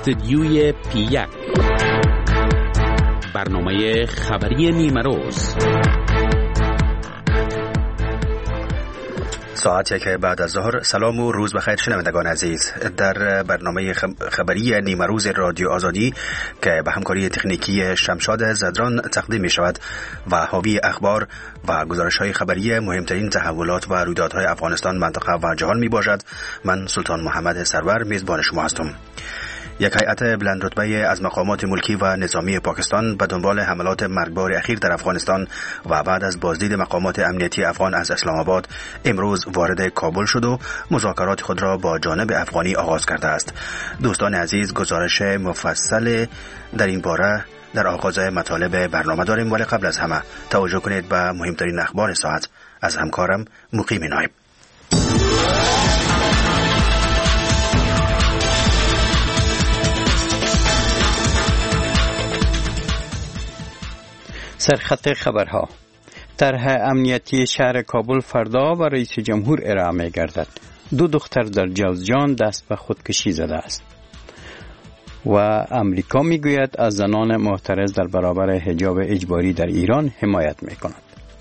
استدیوی پی1 برنامه خبری نیمروز ساعت 1 بعد از ظهر. سلام و روز بخیر شنوندگان عزیز. در برنامه خبری نیمروز رادیو آزادی که به همکاری تکنیکی شمشاد زدران تقدیم می شود و حاوی اخبار و گزارش های خبری مهمترین تحولات و رویدادهای افغانستان، منطقه و جهان می باشد، من سلطان محمد سرور میزبان شما هستم. یک هیئت بلند رتبه از مقامات ملکی و نظامی پاکستان به دنبال حملات مرگبار اخیر در افغانستان و بعد از بازدید مقامات امنیتی افغان از اسلام آباد امروز وارد کابل شد و مذاکرات خود را با جانب افغانی آغاز کرده است. دوستان عزیز، گزارش مفصل در این باره در آغاز مطالب برنامه داریم، ولی قبل از همه توجه کنید به مهمترین اخبار ساعت از همکارم مقیم نایب. سرخط خبرها: طرح امنیتی شهر کابل فردا و رئیس جمهور ارائه می گردد. 2 دختر در جوزجان دست به خودکشی زده است. و امریکا می گوید از زنان معترض در برابر حجاب اجباری در ایران حمایت می کند.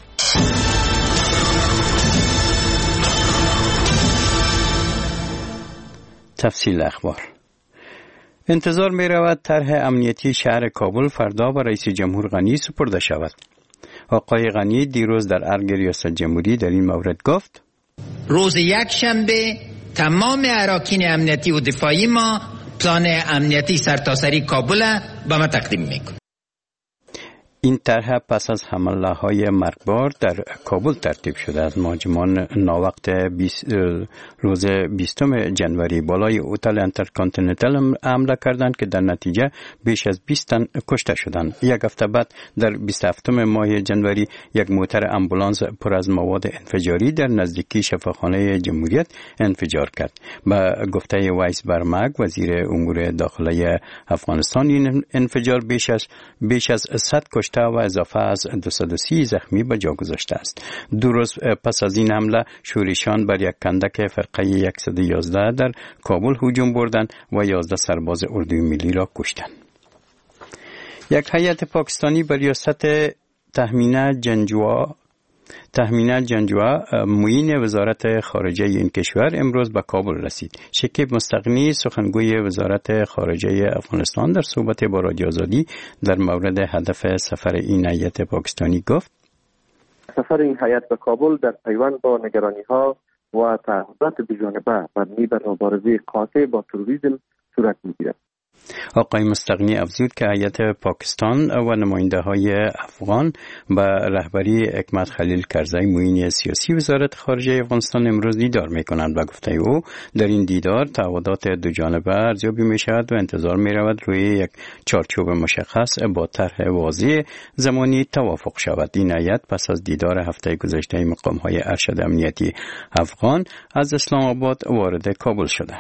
تفصیل اخبار: انتظار می رود طرح امنیتی شهر کابل فردا و رئیس جمهور غنی سپرده شود. آقای غنی دیروز در ارگ ریاست جمهوری در این مورد گفت: روز یکشنبه تمام اراکین امنیتی و دفاعی ما پلان امنیتی سرتاسری کابل به ما تقدیم میکنه. این طرح پس از حمله‌های مرگبار در کابل ترتیب شده است. مهاجمان ناوقت روز 20 جنوری بالای هتل انترکانتیننتال حمله کردند که در نتیجه بیش از 20 تن کشته شدند. یک هفته بعد در 27 ماه جنوری یک موتر آمبولانس پر از مواد انفجاری در نزدیکی شفاخانه جمهوریت انفجار کرد. به گفته وایس برمک، وزیر امور داخلی افغانستان، این انفجار بیش از 100 کشته و اضافه از 230 زخمی به جا گذاشته است. 2 روز پس از این حمله شورشیان بر یک کندک فرقه 111 در کابل هجوم بردند و 11 سرباز اردوی ملی را کشتند. یک هیئت پاکستانی به ریاست تهمینه جنجوا معین وزارت خارجه این کشور امروز به کابل رسید. شکیب مستغنی، سخنگوی وزارت خارجه افغانستان، در صحبت با رادیو آزادی در مورد هدف سفر این هیئت پاکستانی گفت: سفر این هیئت به کابل در پیوند با نگرانی‌ها و تعهدات دوجانبه مبنی بر مبارزه قاطع با تروریسم صورت می‌گیرد. آقای مستغنی افزود که هیئت پاکستان و نماینده‌های افغان به رهبری حکمت خلیل کرزی معین سیاسی وزارت خارجه افغانستان امروز دیدار می‌کنند. به گفته او در این دیدار تعهدات دوجانبه ارزیابی می‌شود و انتظار می‌رود روی یک چارچوب مشخص با طرح واضح زمانی توافق شود. این هیئت پس از دیدار هفته گذشته مقام‌های ارشد امنیتی افغان از اسلام آباد وارد کابل شده.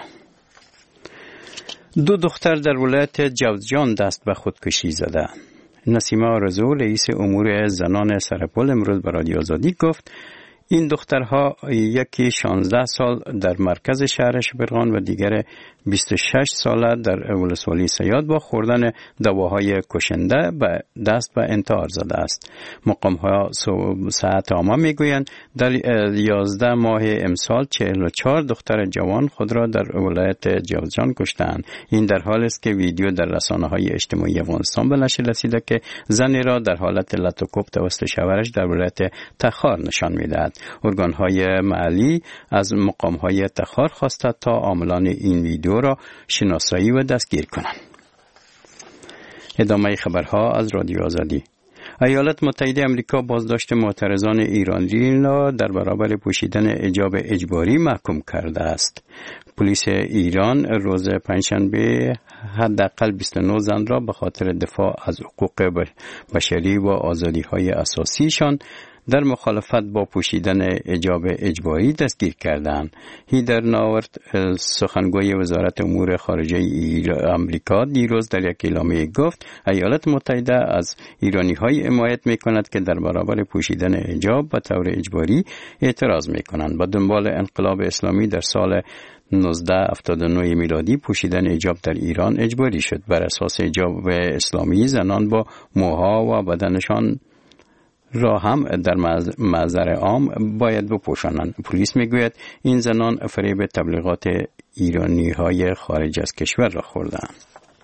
2 دختر در ولایت جوزجان دست به خودکشی زده. نسیمه آرزو، رئیس امور زنان سرپل، امروز به رادیو آزادی گفت این دخترها یکی 16 سال در مرکز شهر شبرغان و دیگر 26 ساله در ولسوالی صیاد با خوردن دواهای کشنده به دست به انتحار زده است. مقام‌ها ساعت عامه میگویند در 11 ماه امسال 44 دختر جوان خود را در ولایت جوزجان کشتند. این در حالی است که ویدیو در رسانه‌های اجتماعی افغانستان به نشر رسیده که زنی را در حالت لطوکوب توسط شوهرش در ولایت تخار نشان می‌دهد. ارگان‌های محلی از مقام‌های تخار خواسته تا عاملان این ویدیو را شناسایی و دستگیر کنند. ادامه خبرها از رادیو آزادی. ایالات متحده آمریکا بازداشت معترضان ایرانی را در برابر پوشیدن حجاب اجباری محکوم کرده است. پلیس ایران روز پنجشنبه حداقل 29 زن را به خاطر دفاع از حقوق بشری و آزادی‌های اساسیشان در مخالفت با پوشیدن حجاب اجباری دستگیر کردند. هیدر ناورت سخنگوی وزارت امور خارجه آمریکا دیروز در یک اعلامیه گفت ایالات متحده از ایرانی‌های حمایت می‌کند که در برابر پوشیدن حجاب به طور اجباری اعتراض می‌کنند. با دنبال انقلاب اسلامی در سال 1979 میلادی پوشیدن حجاب در ایران اجباری شد. بر اساس حجاب اسلامی زنان با موها و بدنشان را هم در محضر عام باید بپوشانند. پلیس میگوید این زنان فریب تبلیغات ایرانی‌های خارج از کشور را خوردند.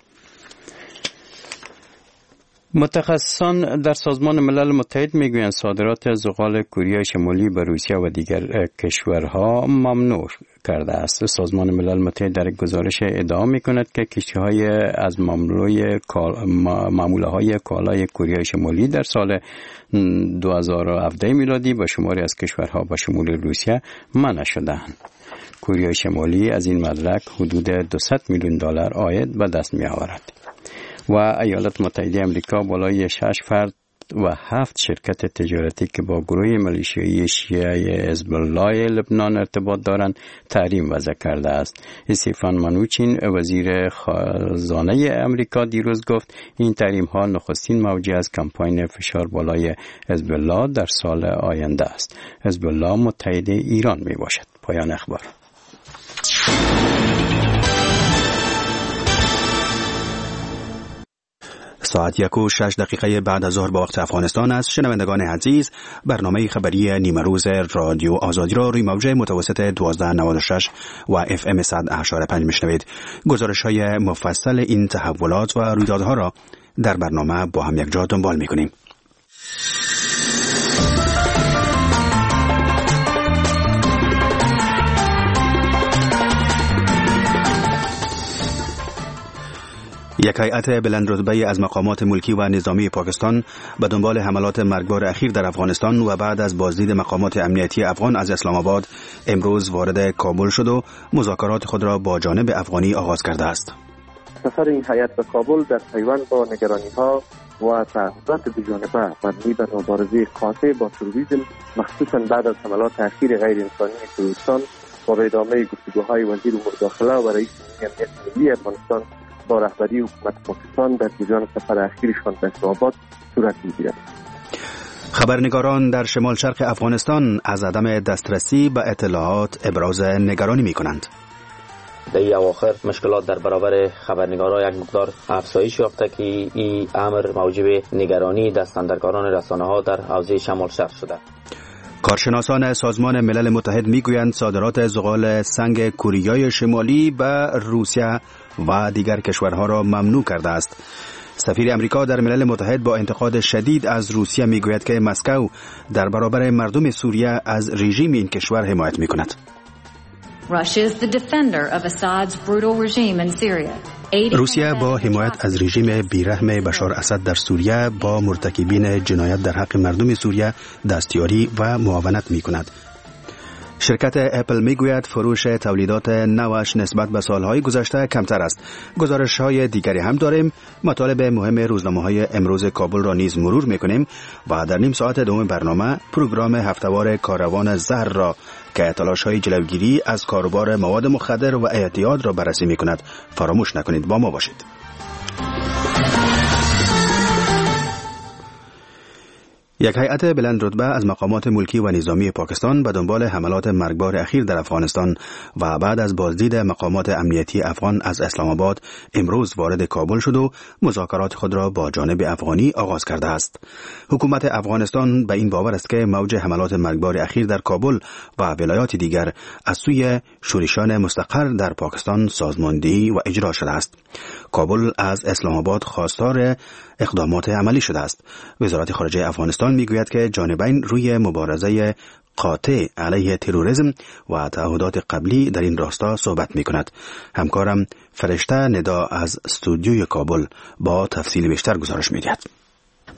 متخصصان در سازمان ملل متحد میگویند صادرات زغال کره شمالی به روسیه و دیگر کشورها ممنوع کرده است. سازمان ملل متحد در گزارش ادعا میکند که کشتی‌های از ماموله‌های کالای کره شمالی در سال 2017 میلادی به شماری از کشورها به شمول روسیه منع شدند. کره شمالی از این مدرک حدود $200 میلیون عاید به دست می‌آورد. و ایالات متحده آمریکا بالای 6 فرد و 7 شرکت تجارتی که با گروه ملیشیایی شیعه حزب الله لبنان ارتباط دارند تحریم وضع کرده است. استیفان منوچین وزیر خزانه آمریکا دیروز گفت این تحریم ها نخستین موجه از کمپاین فشار بالای حزب الله در سال آینده است. حزب الله متحد ایران می باشد. پایان اخبار. ساعت 1:06 بعد از ظهر با وقت افغانستان است. شنوندگان عزیز، برنامه خبری نیمروز رادیو آزادی را روی موج متوسط 1296 و FM 100.5 میشنوید. گزارش‌های مفصل این تحولات و رویدادها را در برنامه با هم یک جا دنبال می‌کنیم. یک هیئت بلندرتبه از مقامات ملکی و نظامی پاکستان به دنبال حملات مرگبار اخیر در افغانستان و بعد از بازدید مقامات امنیتی افغان از اسلام آباد امروز وارد کابل شد و مذاکرات خود را با جانب افغانی آغاز کرده است. سفر این هیئت به کابل در پیوند با نگرانی‌ها و تعهدات دوجانبه مبنی بر مبارزه قاطع با تروریسم، مخصوصا بعد از حملات اخیر غیر انسانی تروریستان و به ادامه گفتگوهای وزیر امور داخله و رئیس امنیت ملی افغانستان با رهبری حکومت پاکستان در جریان سفر اخیرشان به اسلام آباد صورت می‌گیرد. خبرنگاران در شمال شرق افغانستان از عدم دسترسی به اطلاعات ابراز نگرانی می‌کنند. در این اواخر مشکلات در برابر خبرنگاران یک مقدار افزایش یافته که این امر موجب نگرانی دستاندرکاران رسانه‌ها در حوزه شمال شرق شده. کارشناسان سازمان ملل متحد میگویند صادرات زغال سنگ کره شمالی به روسیه و دیگر کشورها را ممنوع کرده است. سفیر امریکا در ملل متحد با انتقاد شدید از روسیه میگوید که مسکو در برابر مردم سوریه از رژیم این کشور حمایت میکند. روسیه با حمایت از رژیم بیرحم بشار اسد در سوریه با مرتکبین جنایت در حق مردم سوریه دستیاری و معاونت میکند. شرکت اپل میگوید فروش تولیدات نوش نسبت به سالهای گذشته کمتر است. گزارش‌های دیگری هم داریم. مطالب مهم روزنامه‌های امروز کابل را نیز مرور میکنیم و در نیم ساعت دوم برنامه پروگرام هفته‌وار کاروان زهر را که تلاش‌های جلوگیری از کاروبار مواد مخدر و اعتیاد را بررسی میکند. فراموش نکنید با ما باشید. یک هیئت بلندرتبه از مقامات ملکی و نظامی پاکستان به دنبال حملات مرگبار اخیر در افغانستان و بعد از بازدید مقامات امنیتی افغان از اسلام آباد امروز وارد کابل شد و مذاکرات خود را با جانب افغانی آغاز کرده است. حکومت افغانستان به این باور است که موج حملات مرگبار اخیر در کابل و ولایات دیگر از سوی شورشیان مستقر در پاکستان سازماندهی و اجرا شده است. کابل از اسلام آباد خواستار اقدامات عملی شده است. وزارت خارجه افغانستان میگوید که جانبین روی مبارزه قاطع علیه تروریسم و تعهدات قبلی در این راستا صحبت میکند. همکارم فرشته ندا از استودیوی کابل با تفصیل بیشتر گزارش میدهد.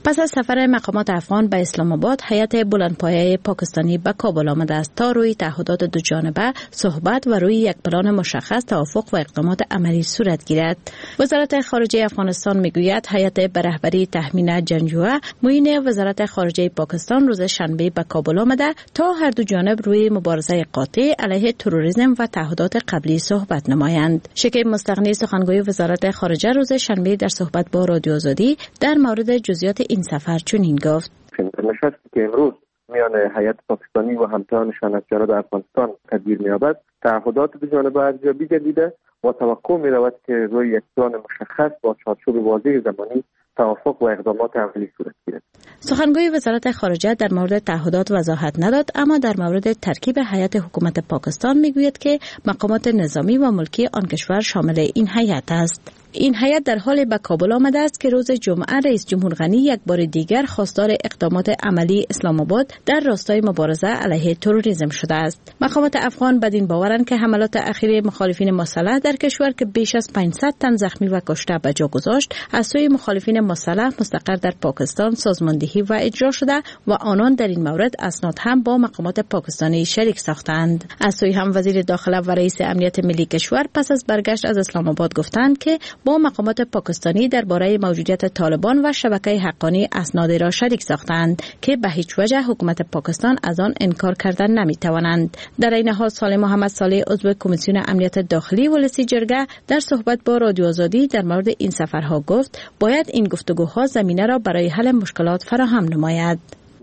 پس از سفر مقامات افغان به اسلام آباد، هیئت بلندپایه پاکستانی به کابل آمده است تا روی تعهدات دو جانبه صحبت و روی یک پلان مشخص توافق و اقدامات عملی صورت گیرد. وزارت خارجه افغانستان میگوید هیئت به رهبری تهمینه جنگجویه معین وزارت خارجه پاکستان روز شنبه به کابل آمده تا هر دو جانب روی مبارزه قاطع علیه تروریسم و تعهدات قبلی صحبت نمایند. شکیب مستغنی سخنگوی وزارت خارجه روز شنبه در صحبت با رادیو آزادی در مورد جزئیات این سفر چنین گفت: نشستی که امروز میان هیئت پاکستانی و همتایانشان از جانب افغانستان تدبیر می‌یابد، تعهدات دو جانبه ارزیابی گردیده و توقع می‌رود که روی یک پلان مشخص با چارچوب واضح زمانی توافق و اقدامات عملی صورت گیرد. سخنگوی وزارت خارجه در مورد تعهدات وضاحت نداد، اما در مورد ترکیب هیئت حکومت پاکستان میگوید که مقامات نظامی و ملکی آن کشور شامل این هیئت است. این هیئت در حال به کابل آمده است که روز جمعه رئیس جمهور غنی یک بار دیگر خواستار اقدامات عملی اسلام آباد در راستای مبارزه علیه تروریسم شده است. مقامات افغان بدین باورند که حملات اخیر مخالفین مسلح در کشور که بیش از 500 تن زخمی و کشته به جا گذاشت، از سوی مخالفین مسلح مستقر در پاکستان سازماندهی و اجرا شده و آنان در این مورد اسناد هم با مقامات پاکستانی شریک ساختند. از سوی هم وزیر داخله و رئیس امنیت ملی کشور پس از برگشت از اسلام آباد گفتند که با مقامات پاکستانی درباره موجودیت طالبان و شبکه حقانی اسناد را شریک ساختند که به هیچ وجه حکومت پاکستان از آن انکار کردن نمیتوانند. در این حال سالم محمد صالح عضو کمیسیون امنیت داخلی ولسی جرگه در صحبت با رادیو آزادی در مورد این سفرها گفت باید این گفتگوها زمینه را برای حل مشکلات فراهم نماید.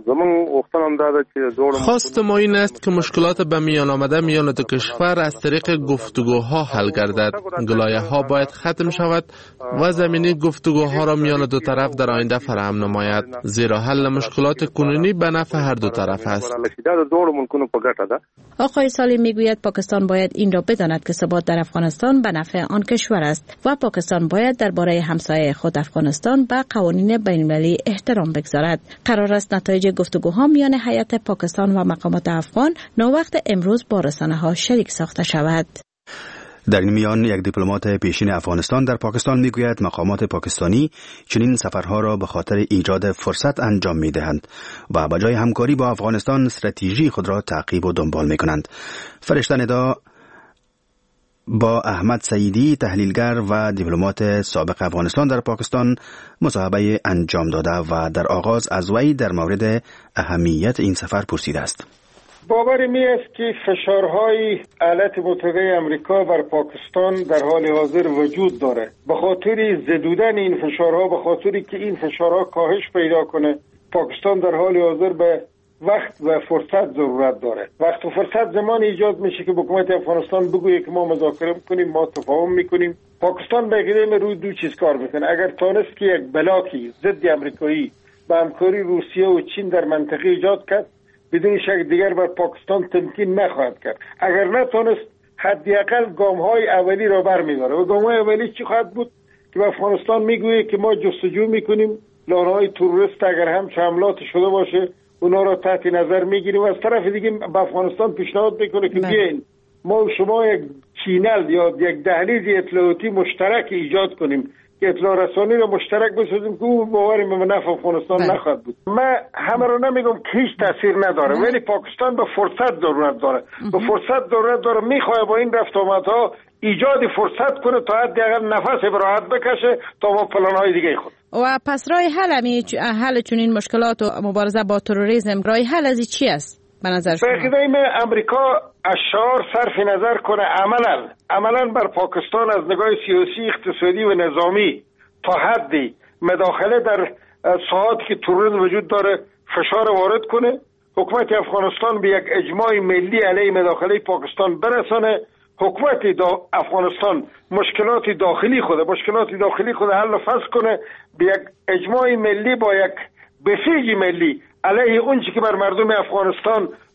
خواست ما این است که مشکلات به میان آمده میان دو کشور از طریق گفتگوها حل گردد. گلایه ها باید ختم شود و زمینه گفتگوها را میان دو طرف در آینده فراهم نماید، زیرا حل مشکلات کنونی به نفع هر دو طرف است. آقای صالح میگوید پاکستان باید این را بداند که ثبات در افغانستان به نفع آن کشور است و پاکستان باید درباره همسایه خود افغانستان به قوانین بین‌المللی احترام بگذارد. قرار است نتایج گفتگوها میان هیئت پاکستان و مقامات افغان ناوقت امروز با رسانه‌ها شریک ساخته شود. در این میان یک دیپلمات پیشین افغانستان در پاکستان میگوید مقامات پاکستانی چنین سفرها را به خاطر ایجاد فرصت انجام میدهند و به جای همکاری با افغانستان استراتژی خود را تعقیب و دنبال میکنند. فرشته ندا با احمد سعیدی تحلیلگر و دیپلمات سابق افغانستان در پاکستان مصاحبه انجام داده و در آغاز از وی در مورد اهمیت این سفر پرسیده است. باور می است که فشارهای ایالات متحده آمریکا بر پاکستان در حال حاضر وجود داره. به خاطر زدودن این فشارها، به خاطری که این فشارها کاهش پیدا کنه، پاکستان در حال حاضر به وقت و فرصت ضرورت داره. وقت و فرصت زمان ایجاد میشه که حکومت افغانستان بگویه که ما مذاکره میکنیم، ما تفاهم میکنیم. پاکستان به قدم روی دو چیز کار میکنه. اگر تونست که یک بلاکی ضد امریکایی با همکاری روسیه و چین در منطقه ایجاد کرد، بدون شک دیگر بر پاکستان تمکین نخواهد کرد. اگر نتونست، حداقل گام‌های اولی را برمی‌داره. و گام‌های اولی چی خواهد بود؟ که به افغانستان میگویه که ما جستجو میکنیم، لانه‌های تروریست اگر هم حملات شده باشه اونا را تحت نظر میگیریم و از طرف دیگه به افغانستان پیشنهاد میکنه که بیاین ما و شما یک چینل یا یک دهلیز اطلاعاتی مشترک ایجاد کنیم که اطلاع رسانی را مشترک بسازیم که او باوریم به نفع افغانستان نخواهد بود. من همه رو نمیگم که هیچ تاثیر نداره، ولی پاکستان به فرصت ضرورت داره. به فرصت ضرورت داره. میخواد با این رفت آمدها ایجاد فرصت کنه تا حداقل نفس راحت بکشه تا با پلان‌های دیگه خود. و پس راه حل چون این مشکلات و مبارزه با تروریسم، راه حل از چی است به نظر شما؟ به قدیم امریکا اشعار صرف نظر کنه عملاً بر پاکستان از نگاه سیاسی، اقتصادی و نظامی تا حدی مداخله در ساحاتی که تروریسم وجود داره فشار وارد کنه، حکومت افغانستان به یک اجماع ملی علیه مداخله پاکستان برسانه، حکومت افغانستان مشکلات داخلی خود حل و فصل کنه، به یک اجماع ملی با یک بسیج ملی علیه اون چی که بر مردم افغانستان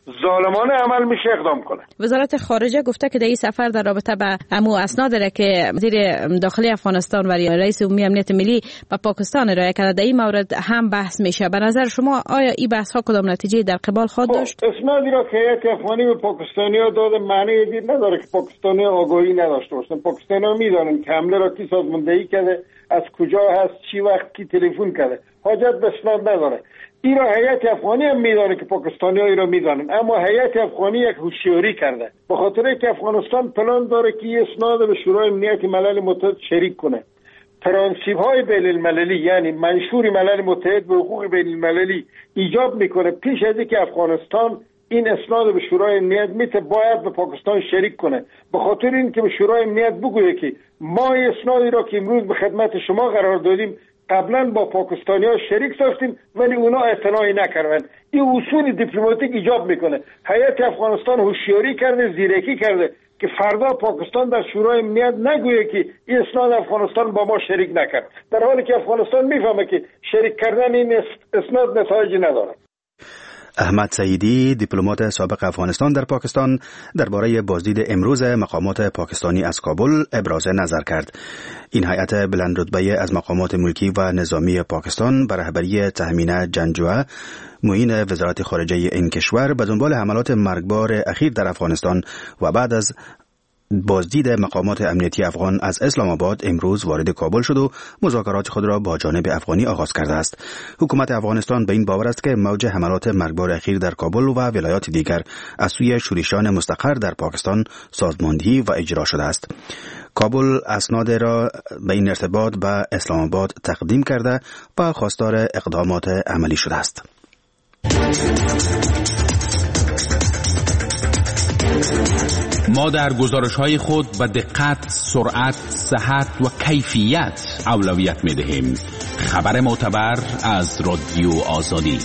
ظالمانه عمل میشه اقدام کنه. وزارت خارجه گفته که در این سفر در رابطه به امو اسناد را که وزیر داخلی افغانستان و رئیس عمومی امنیت ملی به پاکستان ارائه کرده در این مورد هم بحث میشه. به نظر شما آیا این بحث ها کدام نتیجه در قبال خواهد داشت؟ اسنادی را که هیئت افغانی به پاکستانی‌ها داده معنی دید نداره که پاکستانی‌ها آگاهی نداشته باشن. پاکستانی‌ها میدونن که حمله را کی سازماندهی کرده، از کجا هست، چی وقت کی تلفن کرده. حاجت به اسناد نداره. این را هیئت افغانی هم میدانه که پاکستانی‌ها این را میدانن، اما هیئت افغانی یک هوشیاری کرده به خاطر که افغانستان پلان داره که این اسناد به شورای امنیت ملل متحد شریک کنه. پرانسیب‌های بین المللی یعنی منشور ملل متحد به حقوق بین المللی ایجاب میکنه پیش از اینکه افغانستان این اسناد به شورای امنیت باید به پاکستان شریک کنه. به خاطر اینکه به شورای امنیت بگویه که ما این اسنادی را که امروز به خدمت شما قرار دادیم قبلا با پاکستانی‌ها شریک ساختیم ولی اونا اعتنایی نکردن. این اصول دیپلماتیک ایجاب میکنه. هیئت افغانستان هوشیاری کرده، زیرکی کرده که فردا پاکستان در شورای امنیت نگویه که این اسناد افغانستان با ما شریک نکرد، در حالی که افغانستان میفهمه که شریک کردن این اسناد نتایجی نداره. احمد سعیدی، دیپلمات سابق افغانستان در پاکستان، درباره بازدید امروز مقامات پاکستانی از کابل ابراز نظر کرد. این هیئت بلند رتبه از مقامات ملکی و نظامی پاکستان به رهبری تهمینه جنجوعه، معین وزارت خارجه این کشور، به دنبال حملات مرگبار اخیر در افغانستان و بعد از بازدید مقامات امنیتی افغان از اسلام آباد امروز وارد کابل شد و مذاکرات خود را با جانب افغانی آغاز کرده است. حکومت افغانستان به این باور است که موج حملات مرگبار اخیر در کابل و ولایات دیگر از سوی شورشیان مستقر در پاکستان سازماندهی و اجرا شده است. کابل اسناد را به این ارتباط به اسلام آباد تقدیم کرده و خواستار اقدامات عملی شده است. ما در گزارش‌های خود به دقت، سرعت، صحت و کیفیت اولویت می‌دهیم. خبر معتبر از رادیو آزادی.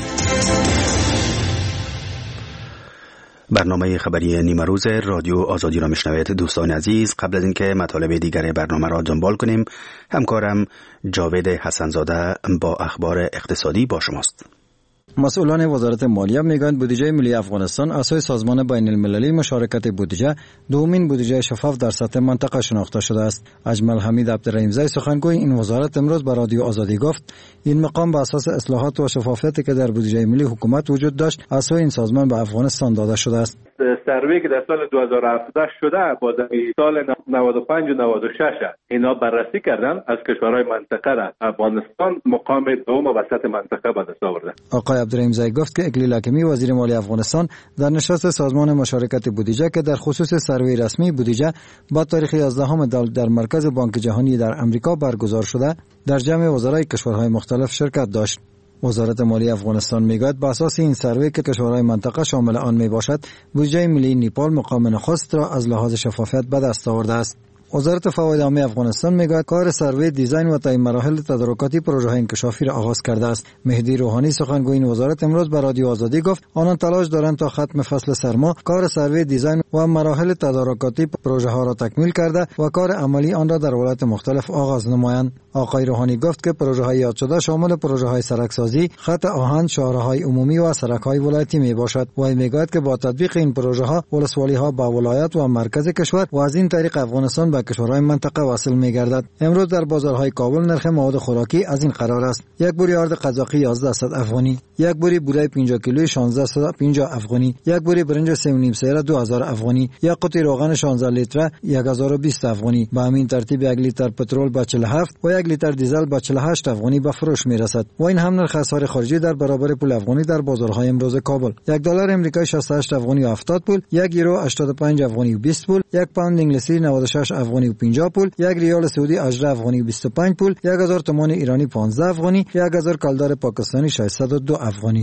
برنامه خبری نیمه روز رادیو آزادی را میشنوید. دوستان عزیز، قبل از اینکه مطالب دیگر برنامه را دنبال کنیم، همکارم جاوید حسنزاده با اخبار اقتصادی با شماست. مسئولان وزارت مالیه میگویند بودجه ملی افغانستان اساس سازمان بین المللی مشارکت بودجه دومین بودجه شفاف در سطح منطقه شناخته شده است. اجمل حمید عبدالرحیمزی سخنگوی این وزارت امروز به رادیو آزادی گفت این مقام به اساس اصلاحات و شفافیتی که در بودجه ملی حکومت وجود داشت از این سازمان به افغانستان داده شده است. سروی که در سال 2017 شده با سال 95 و 96 اینا بررسی کردن از کشورهای منطقه را افغانستان مقام دوم وسط منطقه به دست آورده. آقای عبدالرحیمزی گفت که اکلیل حکیمی وزیر مالی افغانستان در نشست سازمان مشارکت بودجه که در خصوص سروی رسمی بودجه با تاریخ 11 در مرکز بانک جهانی در امریکا برگزار شده در جمع وزرای کشورهای مختلف شرکت داشت. وزارت مالی افغانستان میگوید با اساس این سروی که کشورهای منطقه شامل آن میباشد بودجه ملی نیپال مقام نخست را از لحاظ شفافیت به دست آورده است. وزارت فواید عامه افغانستان میگوید کار سروی دیزاین و تعیین مراحل تدارکاتی پروژه انکشافی را آغاز کرده است. مهدی روحانی سخنگوی این وزارت امروز به رادیو آزادی گفت آنان تلاش دارند تا ختم فصل سرما کار سروی دیزاین و مراحل تدارکاتی پروژه ها را تکمیل کرده و کار عملی آن را در ولایات مختلف آغاز نمایند. آقای روحانی گفت که پروژه های یاد شده شامل پروژه های سرکسازی، خط آهن، شاهراهای عمومی و سرک های ولایتی می باشد و میگوید که با تطبیق این پروژه ها ولسوالی ها با ولایت و مرکز کشور و از این طریق افغانستان به کشورهای منطقه واصل می گردد. امروز در بازارهای کابل نرخ مواد خوراکی از این قرار است: یک بوری آرد قزاقی 1100 افغانی، یک بوری بوره 50 کیلویی 1650 افغانی، یک بوری برنج 3.5 سیر 2000 افغانی، یک قطعه روغن 16 لیتر 1020 افغانی. به همین ترتیب 1 لیتر پترول با 47 و 1 لیتر دیزل با 48 افغانی به فروش می رسد و این هم نرخ اسعار خارجی در برابر پول افغانی در بازارهای امروز کابل: یک دلار امریکایی 68 افغانی و 70 پول، یک یورو 85 افغانی و 20 پول، یک پوند انگلیسی 96 افغانی و 50 پول، یک ریال سعودی 18 افغانی و 25 پول، 1000 تومان ایرانی 15 افغانی، 1000 کالدار پاکستانی 602 افغانی.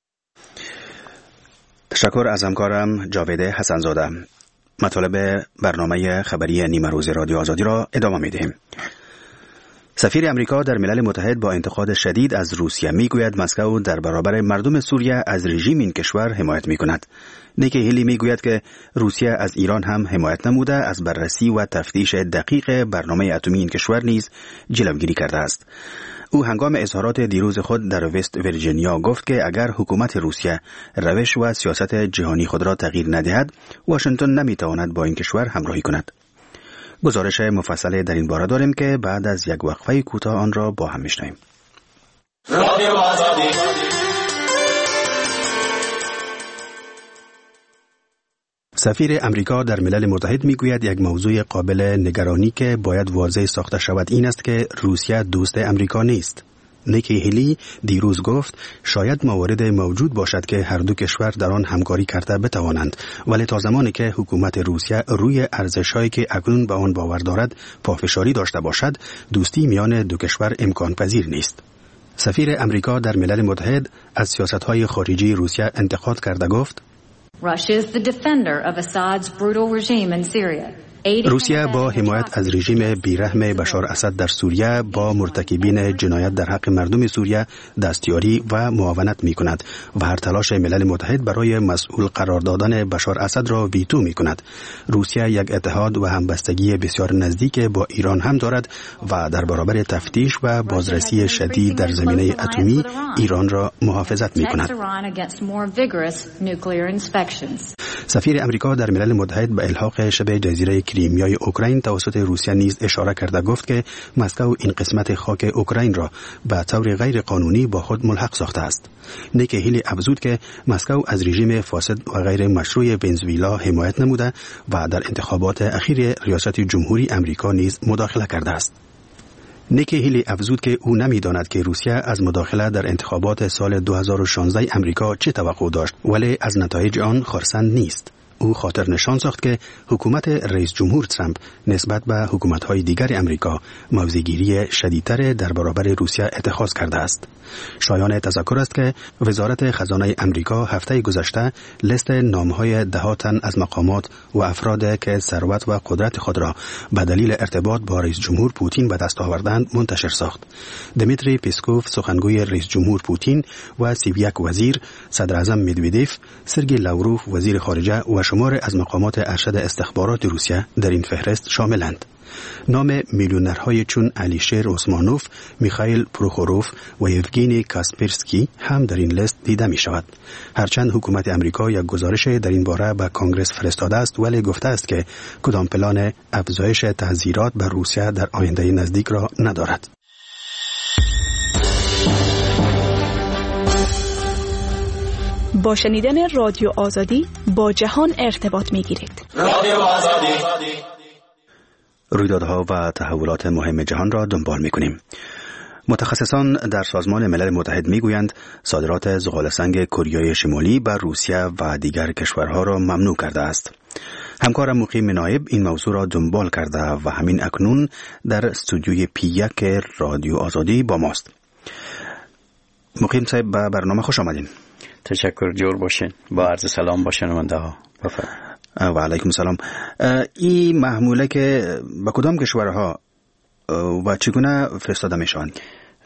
تشکر از همکارم جاوید حسنزاده. مطالب برنامه خبری نیمه روز رادیو آزادی را ادامه می‌دهیم. سفیر امریکا در ملل متحد با انتقاد شدید از روسیه میگوید مسکو در برابر مردم سوریه از رژیم این کشور حمایت میکند. نیکی هیلی میگوید که روسیه از ایران هم حمایت نموده از بررسی و تفتیش دقیق برنامه اتمی این کشور نیز جلوگیری کرده است. او هنگام اظهارات دیروز خود در وست ویرجینیا گفت که اگر حکومت روسیه روش و سیاست جهانی خود را تغییر ندهد، واشنگتن نمیتواند با این کشور همراهی کند. گزارش مفصل در این باره داریم که بعد از یک وقفه کوتاه آن را با هم میشنویم. سفیر امریکا در ملل متحد میگوید یک موضوع قابل نگرانی که باید واضح ساخته شود این است که روسیه دوست امریکا نیست. نیکی هیلی دیروز گفت شاید موارد موجود باشد که هر دو کشور در آن همکاری کرده بتوانند، ولی تا زمانی که حکومت روسیه روی ارزش‌هایی که اکنون به آن باور دارد پافشاری داشته باشد، دوستی میان دو کشور امکان پذیر نیست. سفیر امریکا در ملل متحد از سیاست‌های خارجی روسیه انتقاد کرده گفت روسیه با حمایت از رژیم بیرحم بشار اسد در سوریه با مرتکبین جنایت در حق مردم سوریه دستیاری و معاونت می کند و هر تلاش ملل متحد برای مسئول قرار دادن بشار اسد را ویتو می کند. روسیه یک اتحاد و همبستگی بسیار نزدیک با ایران هم دارد و در برابر تفتیش و بازرسی شدید در زمینه اتمی ایران را محافظت می کند. سفیر امریکا در ملل متحد به الحاق شبه جزیره کریمیای اوکراین توسط روسیه نیز اشاره کرده گفت که مسکو این قسمت خاک اوکراین را به طور غیر قانونی با خود ملحق ساخته است. نیکی هیلی افزود که مسکو از رژیم فاسد و غیر مشروع ونزوئلا حمایت نموده و در انتخابات اخیر ریاست جمهوری امریکا نیز مداخله کرده است. نیکی هیلی افزود که او نمی‌داند که روسیه از مداخله در انتخابات سال 2016 امریکا چه توقع داشت، ولی از نتایج آن خرسند نیست. او خاطر نشان ساخت که حکومت رئیس جمهور ترامپ نسبت به حکومت‌های دیگر امریکا موضع‌گیری شدیدتر در برابر روسیه اتخاذ کرده است. شایان تذکر است که وزارت خزانه امریکا هفته گذشته لیست نام‌های 10 تن از مقامات و افراد که ثروت و قدرت خود را به دلیل ارتباط با رئیس جمهور پوتین به دست آوردند منتشر ساخت. دمیتری پیسکوف سخنگوی رئیس جمهور پوتین و سیویاک وزیر، صدر اعظم مدودیف، سرگئی لاوروف وزیر خارجه و شمار از مقامات ارشد استخبارات روسیه در این فهرست شاملند. نام میلیونرهای چون الیشیر اوسمانوف، میخائیل پروخوروف و یوگینی کاسپرسکی هم در این لیست دیده می شود. هرچند حکومت امریکا یک گزارش در این باره به کانگرس فرستاده است، ولی گفته است که کدام پلان افزایش تحذیرات بر روسیه در آینده نزدیک را ندارد. با شنیدن رادیو آزادی با جهان ارتباط می گیرید. رادیو آزادی رویدادها و تحولات مهم جهان را دنبال می کنیم. متخصصان در سازمان ملل متحد می گویند صادرات زغال‌سنگ کره شمالی بر روسیه و دیگر کشورها را ممنوع کرده است. همکارم مقیم نایب این موضوع را دنبال کرده و همین اکنون در استودیوی P1 رادیو آزادی با ماست. مقیم صاحب به برنامه خوش آمدین. تشکر، جور باشین. با عرض سلام با شنونده ها. و علیکم سلام. این محموله که به کدام کشورها و چگونه فرستاده میشوند؟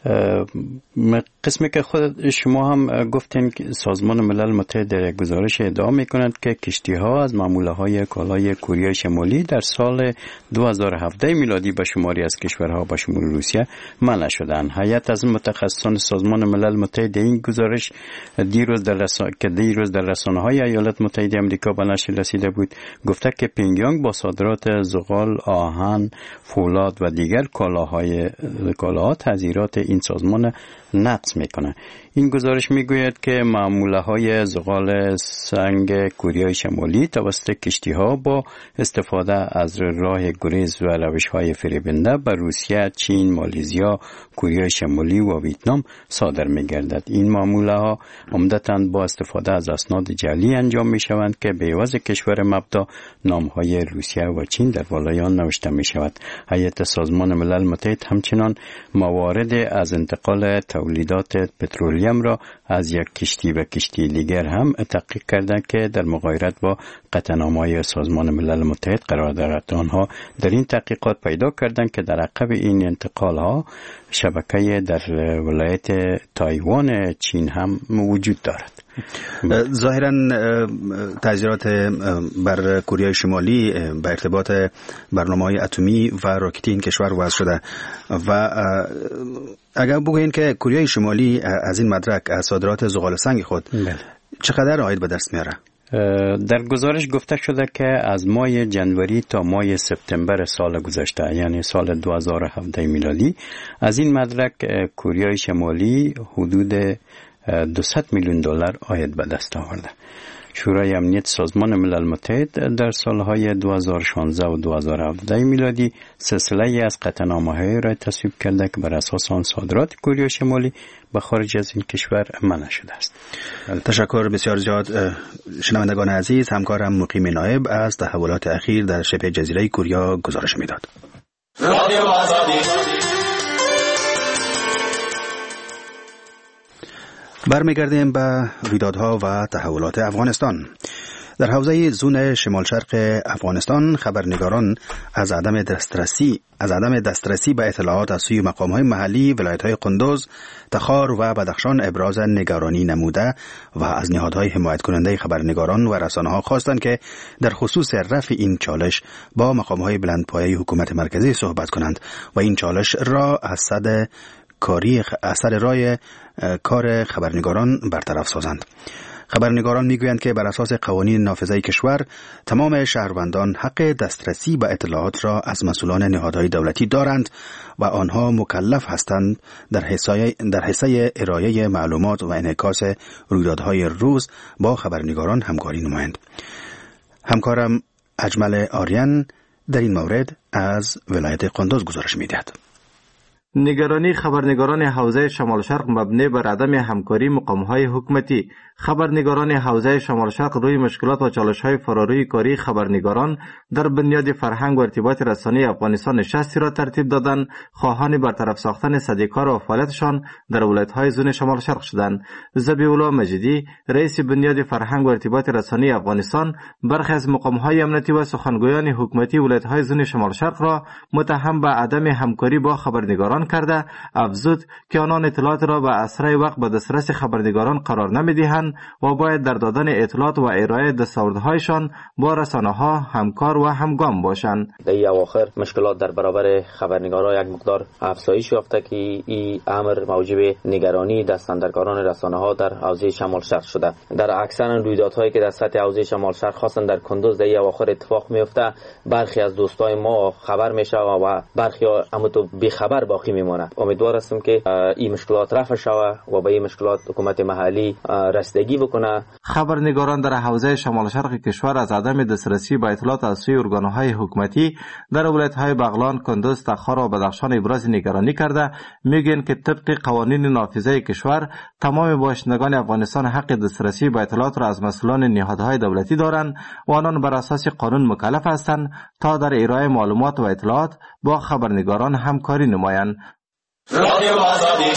قسمی که خود شما هم گفتین که سازمان ملل متحد در یک گزارش ادعا میکنند که کشتی ها از معامله های کالای کره شمالی در سال 2017 میلادی به شماری از کشورها به شمول روسیه منع شدند. هیئت از متخصصان سازمان ملل متحد این گزارش دیروز در رسانه های ایالات متحده آمریکا به نشر رسیده بود، گفته که پینگیانگ با صادرات زغال، آهن، فولاد و دیگر کالاها تحذیرات این سازمان نقض میکنه. این گزارش میگوید که معامله های زغال سنگ کره شمالی توسط کشتی ها با استفاده از راه گریز و روش های فریبنده به روسیه، چین، مالزیا، کره شمالی و ویتنام صادر میگردد. این معامله ها عمدتاً با استفاده از اسناد جعلی انجام میشوند که به عوض کشور مبدا نام های روسیه و چین در بالای آن نوشته میشود. هیئت سازمان ملل متحد همچنان موارد از انتقال تولیدات پترولیم را از یک کشتی به کشتی دیگر هم تحقیق کردند که در مغایرت با قطعنامه‌های سازمان ملل متحد قرار دارد. آنها در این تحقیقات پیدا کردند که در عقب این انتقال ها شبکه در ولایت تایوان چین هم وجود دارد. ظاهرا تجهیزات بر کره شمالی به ارتباط برنامه‌های اتمی و راکتی این کشور وضع شده و اگر بگویین که کره شمالی از این مدرک از صادرات زغال سنگ خود چقدر عاید به دست میاره؟ در گزارش گفته شده که از ماه جنوری تا ماه سپتامبر سال گذشته یعنی سال 2017 میلادی از این مدرک کره شمالی حدود 200 میلیون دلار عاید به دست آورده. شورای امنیت سازمان ملل متحد در سالهای 2016 و 2017 میلادی سلسله از قطعنامه‌هایی را تصویب کرده که بر اساس آن صادرات کره شمالی به خارج از این کشور منع شده است. تشکر بسیار زیاد شنوندگان عزیز. همکارم مقیم نایب از تحولات اخیر در شبه جزیره کره گزارش میداد. رادیو آزادی. برمیگردیم به رویدادها و تحولات افغانستان. در حوزه زون شمال شرق افغانستان خبرنگاران از عدم دسترسی به اطلاعات از سوی مقام‌های محلی ولایت‌های قندوز، تخار و بدخشان ابراز نگرانی نموده و از نهادهای حمایت کننده خبرنگاران و رسانه‌ها خواستند که در خصوص رفع این چالش با مقام‌های بلندپایه حکومت مرکزی صحبت کنند و این چالش را از سر رای کار خبرنگاران برطرف سازند. خبرنگاران میگویند که بر اساس قوانین نافذه کشور تمام شهروندان حق دسترسی به اطلاعات را از مسئولان نهادهای دولتی دارند و آنها مکلف هستند در حصه ارائه معلومات و انعکاس رویدادهای روز با خبرنگاران همکاری نمایند. همکارم اجمل آریان در این مورد از ولایت قندوز گزارش می‌دهد. نگرانی خبرنگاران حوزه شمال شرق مبنی بر عدم همکاری مقام‌های حکومتی. خبرنگاران حوزه شمال شرق روی مشکلات و چالش‌های فراروی کاری خبرنگاران در بنیاد فرهنگ و ارتباط رسانه‌ای افغانستان نشستی را ترتیب دادند، خواهان برطرف ساختن سدیکار و فعالیتشان در ولایت‌های زون شمال شرق شدند. ذبیح‌الله مجیدی، رئیس بنیاد فرهنگ و ارتباط رسانه‌ای افغانستان، برخی از مقام‌های امنیتی و سخنگویان حکومتی ولایت‌های زون شمال شرق را متهم به عدم همکاری با خبرنگاران کرده، افزود که آنان اطلاعات را به اسرع وقت به دسترس خبرنگاران قرار نمی‌دهند و باید در دادن اطلاعات و ارائه دستاوردهایشان با رسانه‌ها همکار و همگام باشند. در اواخر مشکلات در برابر خبرنگاران یک مقدار افزایش یافته که این امر موجب نگرانی دستاندرکاران رسانه‌ها در حوزه شمال شرق شده. در اکثر رویدادهایی که در سطح حوزه شمال شرق خاصن در کندوز در اواخر اتفاق میفته، برخی از دوستای ما خبر میشه و برخی اما تو بی خبر باقی میمونه. امیدوار هستم که این مشکلات رفع شود و به این مشکلات حکومت محلی رسیدگی بکنه. خبرنگاران در حوزه شمال شرق کشور از عدم دسترسی به اطلاعات از سوی ارگان‌های حکومتی در ولایت‌های بغلان، کندوز، تخار و بدخشان ابراز نگرانی کرده. میگن که طبق قوانین نافذه کشور تمام باشندگان افغانستان حق دسترسی به اطلاعات را از مسئولان نهادهای دولتی دارند و آنان بر اساس قانون مکلف هستند تا در ارائه معلومات و اطلاعات با خبرنگاران همکاری نمایند. رادیو آزادی.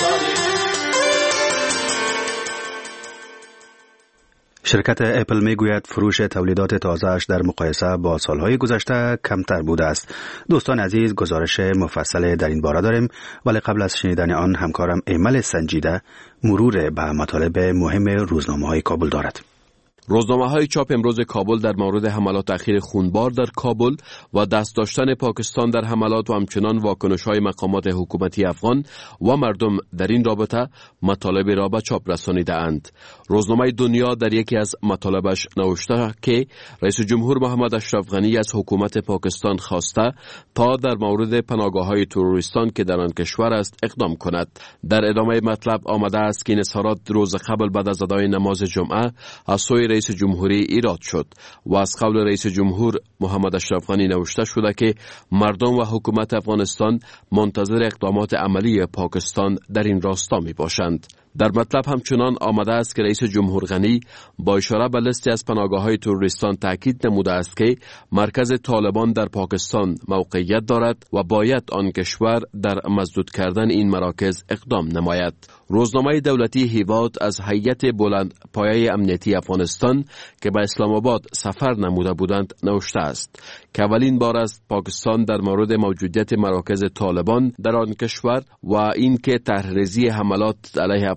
شرکت اپل میگوید فروش تولیدات تازه‌اش در مقایسه با سالهای گذشته کمتر بوده است. دوستان عزیز، گزارش مفصل در این باره داریم، ولی قبل از شنیدن آن همکارم ایمل سنجیده مرور به مطالب مهم روزنامه‌های کابل دارد. روزنامه‌های چاپ امروز کابل در مورد حملات اخیر خونبار در کابل و دست داشتن پاکستان در حملات و همچنان واکنش‌های مقامات حکومتی افغان و مردم در این رابطه مطالب را به چاپ رسانیده‌اند. روزنامه دنیا در یکی از مطالبش نوشته که رئیس جمهور محمد اشرف غنی از حکومت پاکستان خواسته تا در مورد پناهگاه‌های تروریستان که در آن کشور است اقدام کند. در ادامه مطلب آمده است که این اظهارات روز قبل بعد از ادای نماز جمعه از سوی رئیس جمهوری ایراد شد و از قول رئیس جمهور محمد اشرف غنی نوشته شده که مردم و حکومت افغانستان منتظر اقدامات عملی پاکستان در این راستا می باشند. در مطلب همچنان آمده است که رئیس جمهور غنی با اشاره به لیستی از پناهگاه‌های تروریستان تاکید نموده است که مرکز طالبان در پاکستان موقعیت دارد و باید آن کشور در مسدود کردن این مراکز اقدام نماید. روزنامه دولتی هیواد از هیئت بلند پایه امنیتی افغانستان که به اسلام آباد سفر نموده بودند نوشته است که اولین بار است پاکستان در مورد موجودیت مراکز طالبان در آن کشور و اینکه طرحریزی حملات علیه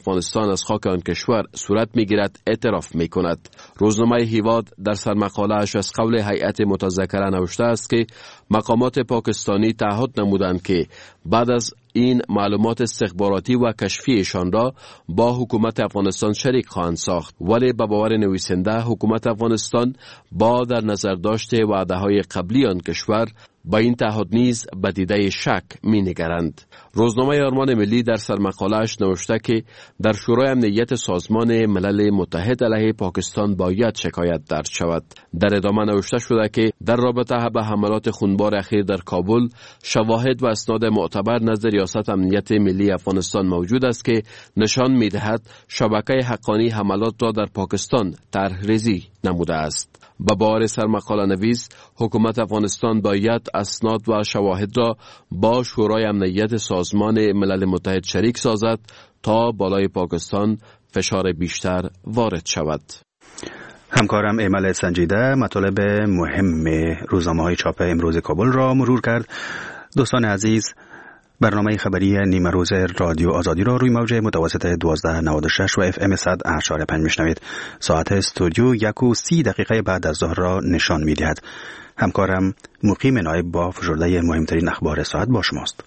افغانستان از خاک آن کشور صورت می‌گیرد اعتراف می‌کند. روزنامه هیواد در سرمقاله‌اش از قول هیئت متذکره نوشته است که مقامات پاکستانی تعهد نمودند که بعد از این معلومات استخباراتی و کشفیشان را با حکومت افغانستان شریک خواهند ساخت، ولی به باور نویسنده حکومت افغانستان با در نظر داشته وعده‌های قبلی آن کشور با این تعهد نیز به دیده شک می‌نگرند. روزنامه آرمان ملی در سرمقاله‌اش نوشته که در شورای امنیت سازمان ملل متحد علیه پاکستان باید شکایت درج شود. در ادامه نوشته شده که در رابطه به حملات خونبار اخیر در کابل شواهد و اسناد معتبر نزد ریاست امنیت ملی افغانستان موجود است که نشان می‌دهد شبکه حقانی حملات را در پاکستان طرح‌ریزی نموده است. با باور سرمقاله نویس حکومت افغانستان باید اسناد و شواهد را با شورای امنیت سازمان ملل متحد شریک سازد تا بالای پاکستان فشار بیشتر وارد شود. همکارم ایمل سنجیده مطالب مهم روزنامه‌های چاپ امروز کابل را مرور کرد. دوستان عزیز، برنامه خبری نیمه روز رادیو آزادی را روی موج متوسط 1296 و اف ام 100.5 میشنوید. ساعت استودیو 1:30 بعد از ظهر را نشان می‌دهد. همکارم مقیم نایب با فشرده مهمترین اخبار ساعت با شماست.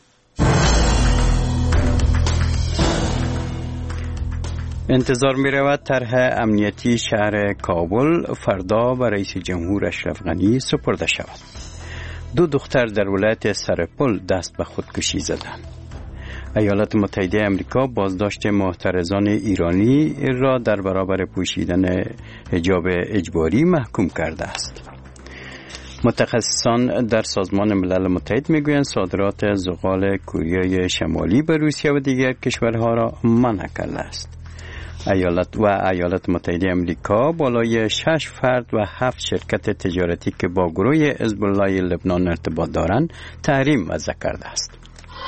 انتظار می رود طرح امنیتی شهر کابل فردا به رئیس جمهور اشرف غنی سپرده شود. 2 دختر در ولایت سرپل دست به خودکشی زدند. ایالات متحده آمریکا بازداشت محترزان ایرانی را در برابر پوشیدن حجاب اجباری محکوم کرده است. متخصصان در سازمان ملل متحد میگویند صادرات زغال کره شمالی به روسیه و دیگر کشورها را منع کرده است. ایالات متحده آمریکا بالای 6 فرد و 7 شرکت تجارتی که با گروه حزب الله لبنان ارتباط دارند تحریم وضع کرده است.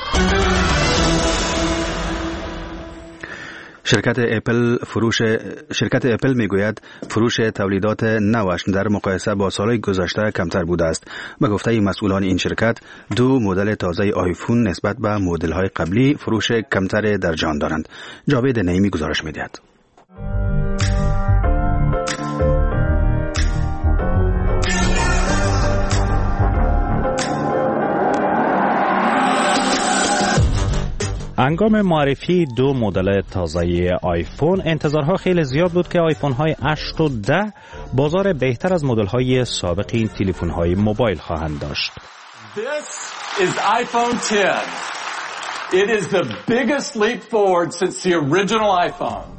شرکت اپل میگوید فروش تولیدات نوش در مقایسه با سالهای گذشته کمتر بوده است. به گفته مسئولان این شرکت 2 مدل تازه آیفون نسبت به مدل‌های قبلی فروش کمتر در جهان دارند. جاوید نعیمی گزارش می‌دهد. هنگام معرفی 2 مدل تازه آیفون انتظارها خیلی زیاد بود که آیفون های 8 و 10 بازار بهتر از مدل های سابق این تلفن های موبایل خواهند داشت. This is iPhone 10. It is the biggest leap forward since the original iPhone.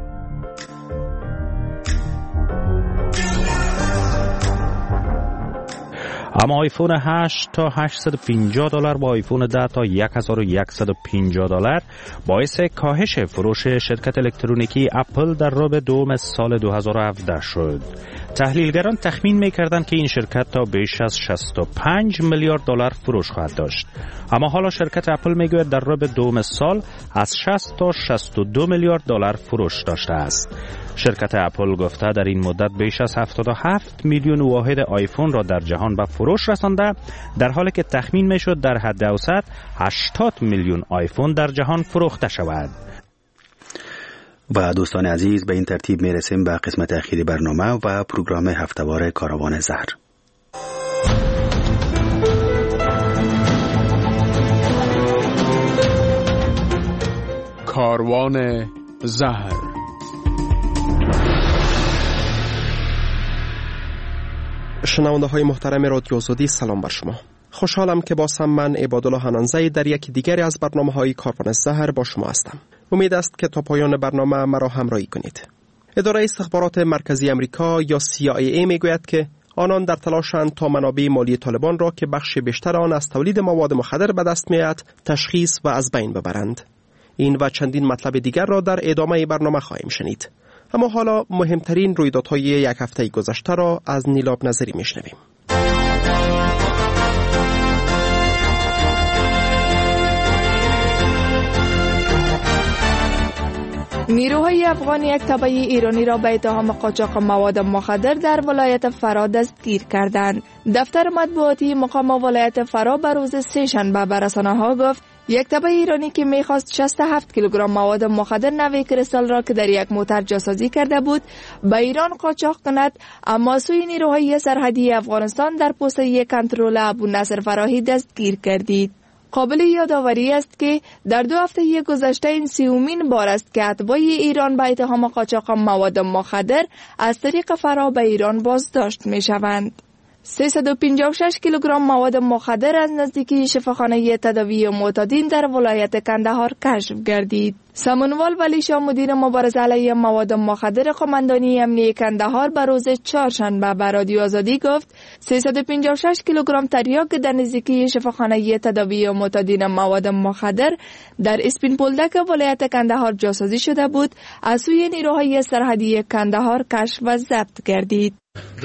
اما آیفون 8 تا $850 با آیفون 10 تا $1150 باعث کاهش فروش شرکت الکترونیکی اپل در ربع دوم سال 2017 شد. تحلیلگران تخمین می‌کردند که این شرکت تا بیش از $65 میلیارد فروش خواهد داشت. اما حالا شرکت اپل میگوید در ربع دوم سال از 60 تا $62 میلیارد فروش داشته است. شرکت اپل گفته در این مدت بیش از 77 میلیون واحد آیفون را در جهان به فروش رسانده، در حالی که تخمین میشد در حد اوسط 80 میلیون آیفون در جهان فروخته شود. و دوستان عزیز، به این ترتیب میرسیم به قسمت اخیری برنامه و پروگرام هفتهوار کاروان زهر. کاروان زهر. شنونده های محترم رادیو آزادی، سلام بر شما. خوشحالم که با من عبادالله حنانزی در یکی دیگری از برنامه های کاروان زهر با شما هستم. امید است که تا پایان برنامه مرا همراهی کنید. اداره استخبارات مرکزی امریکا یا CIA میگوید که آنان در تلاشند تا منابع مالی طالبان را که بخش بیشتر آن از تولید مواد مخدر به دست میآید تشخیص و از بین ببرند. این و چندین مطلب دیگر را در ادامه برنامه خواهیم شنید. اما حالا مهمترین رویدادهای یک هفته گذشته را از نیلاب نظری میشنویم. نیروهای افغان یک تبع ایرانی را به اتهام قاچاق مواد مخدر در ولایت فرا دستگیر کردند. دفتر مطبوعاتی مقام ولایت فرا به روز سه‌شنبه به رسانه‌ها گفت یک تبع ایرانی که میخواست 67 کیلوگرم مواد مخدر نوع کریستال را که در یک موتر جاسازی کرده بود به ایران قاچاق کند، اما سوی نیروهای سرحدی افغانستان در پوسته کنترل ابو نصر فراهی دستگیر کردید. قابل یادآوری است که در 2 هفته گذشته این 30مین بار است که اتباع ایران به اتهام قاچاق مواد مخدر از طریق فرا به ایران بازداشت می شوند. 356 کیلوگرم مواد مخدر از نزدیکی شفاخانه تداوی معتادین در ولایت کندهار کشف گردید. سمنوال ولی شاه مدیر مبارزه علیه مواد مخدر قماندانی امنیه کندهار به روز چهارشنبه به رادیو آزادی گفت 356 کیلوگرم تریاک در نزدیکی شفاخانه تداوی معتادین مواد مخدر در اسپین بولدک ولایت کندهار جاسازی شده بود، از سوی نیروهای سرحدی کندهار کشف و ضبط گردید.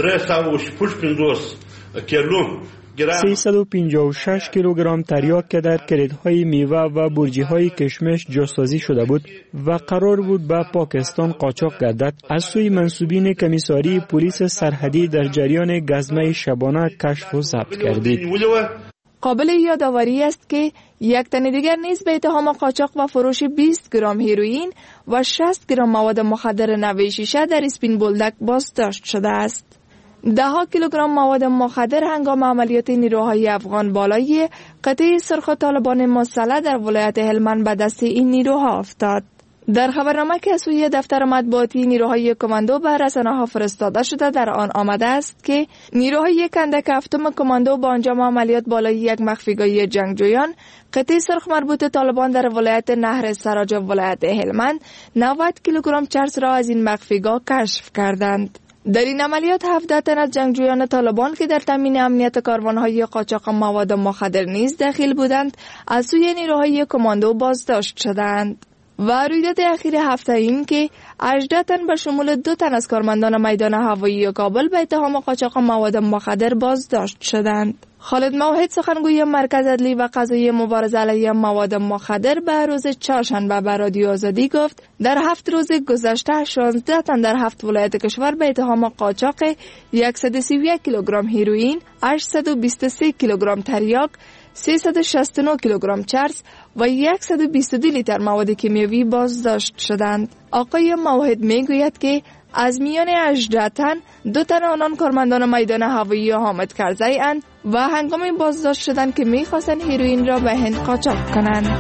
356 کیلوگرم تریاک که در کریدهای میوه و برجیهای کشمش جاسازی شده بود و قرار بود به پاکستان قاچاق گردد، از سوی منصوبین کمیساری پلیس سرحدی در جریان گزمه شبانه کشف و ضبط گردید. قابل یادآوری است که یک تن دیگر نیز به اتهام قاچاق و فروش 20 گرم هیروئین و 60 گرم مواد مخدر نوع شیشه در اسپین بولدک بازداشت شده است. 10 کیلوگرم مواد مخدر هنگام عملیات نیروهای افغان بالای قطعه سرخ طالبان مسلح در ولایت هلمند به دست این نیروها افتاد. در خبرنامه که از سوی دفتر مطبوعاتی نیروهای کماندو به رسانه‌ها فرستاده شده در آن آمده است که نیروهای کندک هفتم کماندو با انجام عملیات بالای یک مخفیگاه جنگجویان قطعه سرخ مربوط طالبان در ولایت نهر سراج ولایت هلمند 90 کیلوگرم چرس را از این مخفیگاه کشف کردند. در این عملیات 17 تن از جنگجویان طالبان که در تامین امنیت کاروانهای قاچاق مواد مخدر نیز داخل بودند از سوی نیروهای کماندو بازداشت شدند. و رویداد اخیر هفته این که 18 تن به شمول 2 تن از کارمندان میدان هوایی کابل به اتهام قاچاق مواد مخدر بازداشت شدند. خالد موحد سخنگوی مرکز عدلی و قضایی مبارزه علیه مواد مخدر به روز چهارشنبه به رادیو آزادی گفت در 7 روز گذشته 16 تن در 7 ولایت کشور به اتهام قاچاق 131 کیلوگرم هیروئین، 823 کیلوگرم تریاک، 369 کیلوگرم چرس و 122 لیتر مواد کیمیاوی بازداشت شدند. آقای موحد میگوید که از میان 18 تن 2 تن آنان کارمندان میدان هوایی حامد کرزی اند و هنگام بازداشت شدند که میخواستند هیروئین را به هند قاچاق کنند.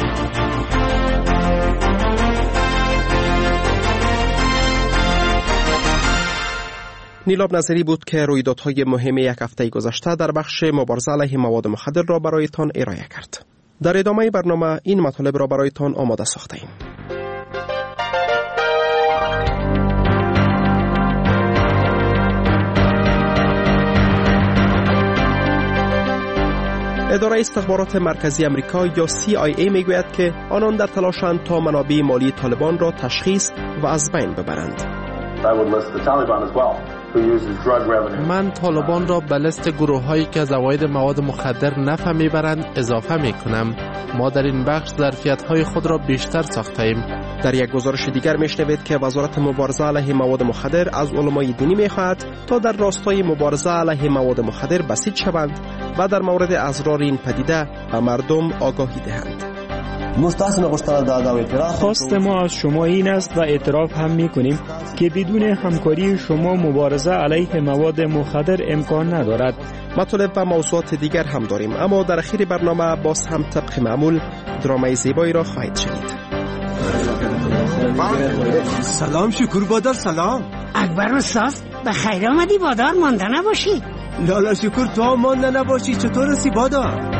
نیلاب نظری بود که رویدادهای مهم یک هفته گذشته در بخش مبارزه علیه مواد مخدر را برایتان ارائه کرد. در ادامه برنامه این مطالب را برایتان آماده ساختیم. اداره استخبارات مرکزی امریکا یا CIA میگوید که آنان در تلاشند تا منابع مالی طالبان را تشخیص و از بین ببرند. من طالبان را به لیست گروه‌هایی که از عواید مواد مخدر نفع میبرند اضافه میکنم. ما در این بخش ظرفیت‌های خود را بیشتر ساختیم. در یک گزارش دیگر میشنوید که وزارت مبارزه علیه مواد مخدر از علمای دینی میخواهد تا در راستای مبارزه علیه مواد مخدر بسیط شوند و در مورد اضرار این پدیده به مردم آگاهی دهند. خواست ما از شما این است و اعتراف هم میکنیم که بدون همکاری شما مبارزه علیه مواد مخدر امکان ندارد. مطالب و موضوعات دیگر هم داریم، اما در اخیر برنامه باز هم طبق معمول درامای زیبایی را خواهید شنید. سلام شکر بادار، سلام. اکبر استاد به خیر آمدی بادار، مانده نباشی. لالا شکر تو هم مانده نباشی. چطور هستی بادار؟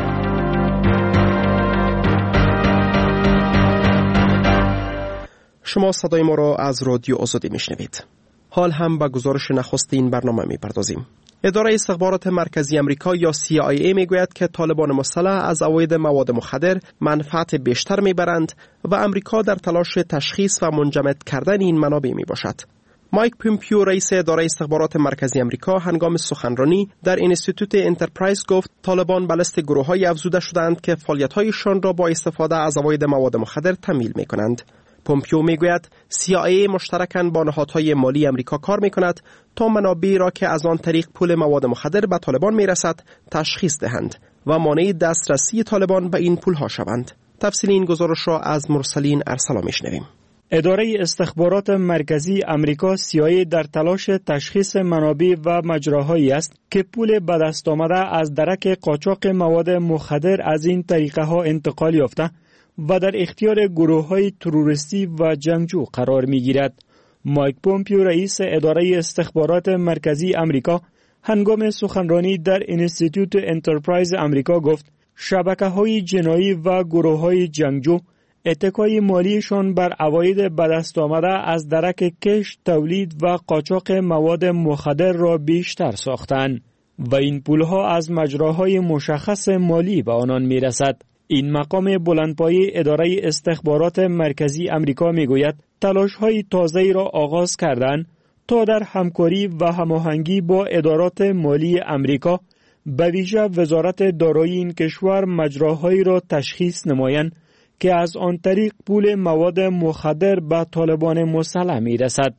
شما صدای ما را از رادیو آزادی میشنوید. حال هم به گزارش نخست این برنامه میپردازیم. اداره استخبارات مرکزی امریکا یا CIA میگوید که طالبان مسلح از عواید مواد مخدر منفعت بیشتر میبرند و امریکا در تلاش تشخیص و منجمد کردن این منابع میباشد. مایک پومپیو رئیس اداره استخبارات مرکزی امریکا هنگام سخنرانی در اینستیتوت انترپرایز گفت طالبان به لیست گروه‌های افزوده شدند که فعالیت‌هایشان را با استفاده از عواید مواد مخدر تمویل می‌کنند. پومپیو میگوید CIA مشترکاً با نهادهای مالی امریکا کار میکند تا منابعی را که از آن طریق پول مواد مخدر به طالبان میرسد تشخیص دهند و مانع دسترسی طالبان به این پولها شوند. تفصیل این گزارش را از مرسلین ارسلا میشنویم. اداره استخبارات مرکزی امریکا CIA در تلاش تشخیص منابع و مجراهایی است که پول به دست آمده از درک قاچاق مواد مخدر از این طریقه ها انتقال یافته و در اختیار گروه‌های تروریستی و جنگجو قرار می‌گیرد. مایک پومپیو رئیس اداره استخبارات مرکزی امریکا هنگام سخنرانی در اینستیتوت انترپرایز امریکا گفت شبکه‌های جنایی و گروه‌های جنگجو اتکای مالیشان بر عواید به دست آمده از درک کشت، تولید و قاچاق مواد مخدر را بیشتر ساختند و این پولها از مجراهای مشخص مالی به آنان میرسد. این مقام بلندپایه اداره استخبارات مرکزی امریکا میگوید تلاش‌های تازه‌ای را آغاز کردند تا در همکاری و هماهنگی با ادارات مالی امریکا به ویژه وزارت دارایی این کشور مجراهایی را تشخیص نمایند که از آن طریق پول مواد مخدر به طالبان مسلح می‌رسد.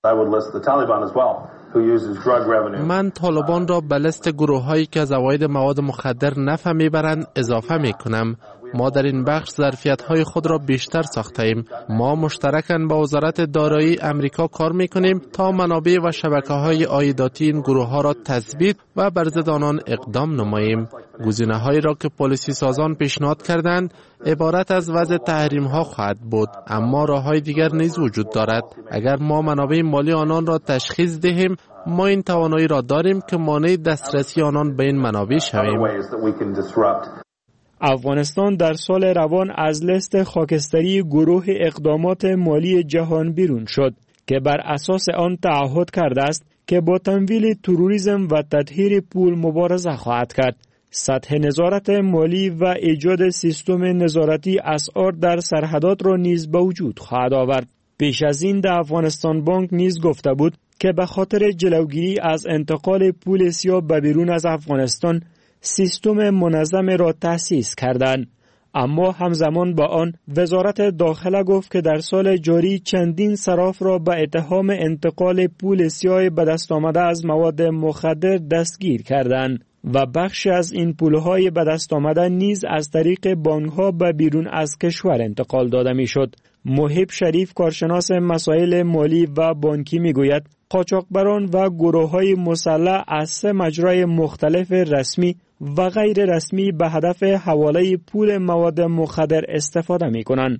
من طالبان را به لیست گروه‌هایی که از عواید مواد مخدر نفع می‌برند اضافه می‌کنم. ما در این بخش ظرفیت‌های خود را بیشتر ساخته‌ایم. ما مشترکاً با وزارت دارایی امریکا کار می‌کنیم تا منابع و شبکه‌های عایداتی این گروه‌ها را تثبیت و بر ضد آنان اقدام نماییم. گزینه‌هایی را که پلیسی سازان پیشنهاد کردند عبارت از وضع تحریم‌ها خواهد بود، اما راه‌های دیگر نیز وجود دارد. اگر ما منابع مالی آنان را تشخیص دهیم، ما این توانایی را داریم که مانع دسترسی آنان به این منابع شویم. افغانستان در سال روان از لیست خاکستری گروه اقدامات مالی جهان بیرون شد که بر اساس آن تعهد کرده است که با تمویل تروریسم و تطهیر پول مبارزه خواهد کرد. سطح نظارت مالی و ایجاد سیستم نظارتی اسعار در سرحدات را نیز به وجود خواهد آورد. پیش از این در افغانستان بانک نیز گفته بود که به خاطر جلوگیری از انتقال پول سیاه به بیرون از افغانستان سیستم منظم را تأسیس کردند. اما همزمان با آن وزارت داخله گفت که در سال جاری چندین صراف را به اتهام انتقال پول سیاه به دست آمده از مواد مخدر دستگیر کردند و بخشی از این پولهای به دست آمده نیز از طریق بانک‌ها به بیرون از کشور انتقال داده میشد. محب شریف کارشناس مسائل مالی و بانکی میگوید قاچاقبران و گروه‌های مسلح از 3 مجرای مختلف رسمی و غیر رسمی به هدف حواله پول مواد مخدر استفاده می‌کنند.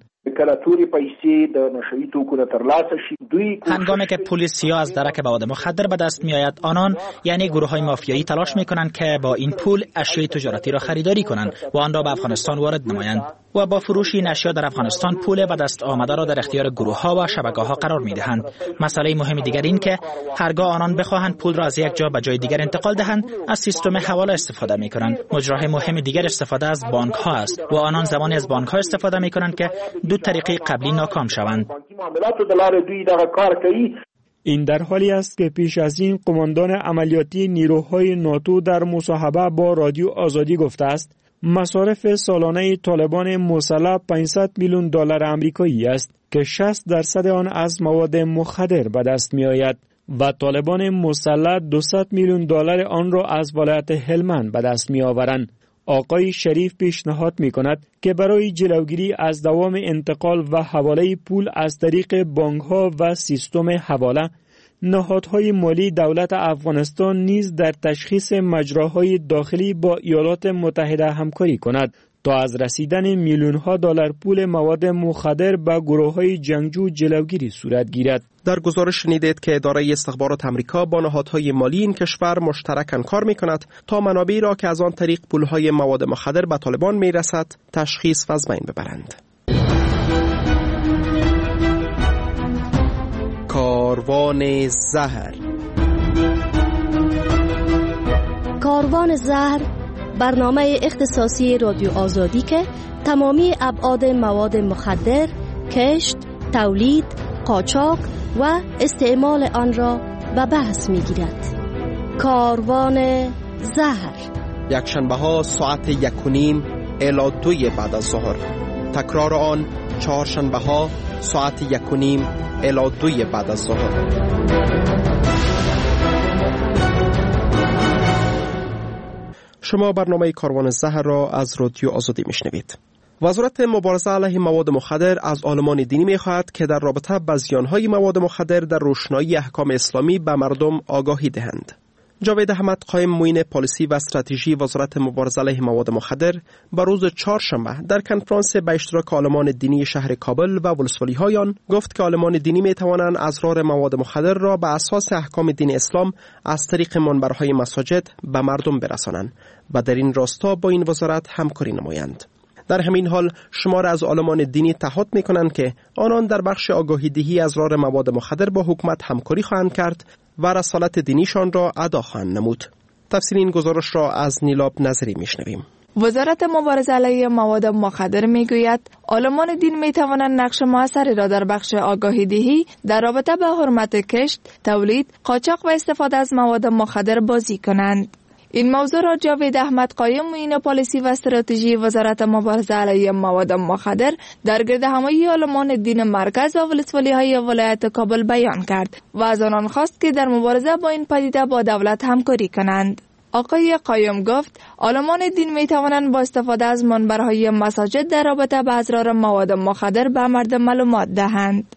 هنگامی که پول سیاه از درک مواد مخدر به دست می‌آید، آنان یعنی گروه‌های مافیایی تلاش می‌کنند که با این پول اشیاء تجارتی را خریداری کنند و آن را به افغانستان وارد نمایند و با فروش این اشیا در افغانستان پول به دست آمده را در اختیار گروه‌ها و شبکه‌ها قرار می‌دهند. مسئله مهم دیگر این که هرگاه آنان بخواهند پول را از یک جا به جای دیگر انتقال دهند، از سیستم حواله استفاده می‌کنند. مجرای مهم دیگر استفاده از بانک‌ها است و آنان زمانی از بانک‌ها استفاده می‌کنند که دو طریقه قبلی ناکام شوند. این در حالی است که پیش از این قماندان عملیاتی نیروهای ناتو در مصاحبه با رادیو آزادی گفته است مصارف سالانه طالبان مسلح 500 میلیون دلار آمریکایی است که 60% آن از مواد مخدر به دست می آید و طالبان مسلح 200 میلیون دلار آن را از ولایت هلمند به دست می آورند. آقای شریف پیشنهاد می کند که برای جلوگیری از دوام انتقال و حواله پول از طریق بانک‌ها و سیستم حواله، نهادهای مالی دولت افغانستان نیز در تشخیص مجراهای داخلی با ایالات متحده همکاری کند تا از رسیدن میلیون‌ها دلار پول مواد مخدر به گروه‌های جنگجو جلوگیری صورت گیرد. در گزارش شنیدید که اداره استخبارات آمریکا با نهادهای مالی این کشور مشترکاً کار می‌کند تا منابعی را که از آن طریق پول‌های مواد مخدر به طالبان می‌رسد تشخیص و از بین ببرند. کاروان زهر. کاروان زهر برنامه اختصاصی رادیو آزادی که تمامی ابعاد مواد مخدر، کشت، تولید، قاچاق و استعمال آن را به بحث می‌گیرد. کاروان زهر یکشنبه ها ساعت 1:30 الی 2 بعد از ظهر. تکرار آن چهارشنبه ها ساعت 1:30 الی 2 بعد از ظهر. شما برنامه کاروان زهر را از رادیو آزادی میشنوید. وزارت مبارزه علیه مواد مخدر از عالمان دینی می‌خواهد که در رابطه با زیان‌های مواد مخدر در روشنایی احکام اسلامی به مردم آگاهی دهند. جاوید احمد قائم معین پالیسی و استراتژی وزارت مبارزه علیه مواد مخدر به روز چهارشنبه در کنفرانس به اشتراک عالمان دینی شهر کابل و ولسوالی‌های آن گفت که عالمان دینی می‌توانند اسرار مواد مخدر را به اساس احکام دین اسلام از طریق منبرهای مساجد به مردم برسانند و در این راستا با این وزارت همکاری نمایند. در همین حال شمار از عالمان دینی تعهد می‌کنند که آنان در بخش آگاهی دهی اسرار مواد مخدر با حکومت همکاری خواهند کرد و رسالت دینیشان را ادا خواهند نمود. تفسیر این گزارش را از نیلاب نظری میشنویم. وزارت مبارزه علیه مواد مخدر میگوید عالمان دین میتوانند نقش موثری را در بخش آگاهی دهی در رابطه با حرمت کشت، تولید، قاچاق و استفاده از مواد مخدر بازی کنند. این موضوع را جاوید احمد قائم معین پالیسی و استراتژی وزارت مبارزه علیه مواد مخدر در گردهمایی عالمان دین مرکز و ولسوالی‌های ولایت کابل بیان کرد و از آنان خواست که در مبارزه با این پدیده با دولت همکاری کنند. آقای قائم گفت عالمان دین می توانند با استفاده از منبرهای مساجد در رابطه با اسرار مواد مخدر به مردم معلومات دهند.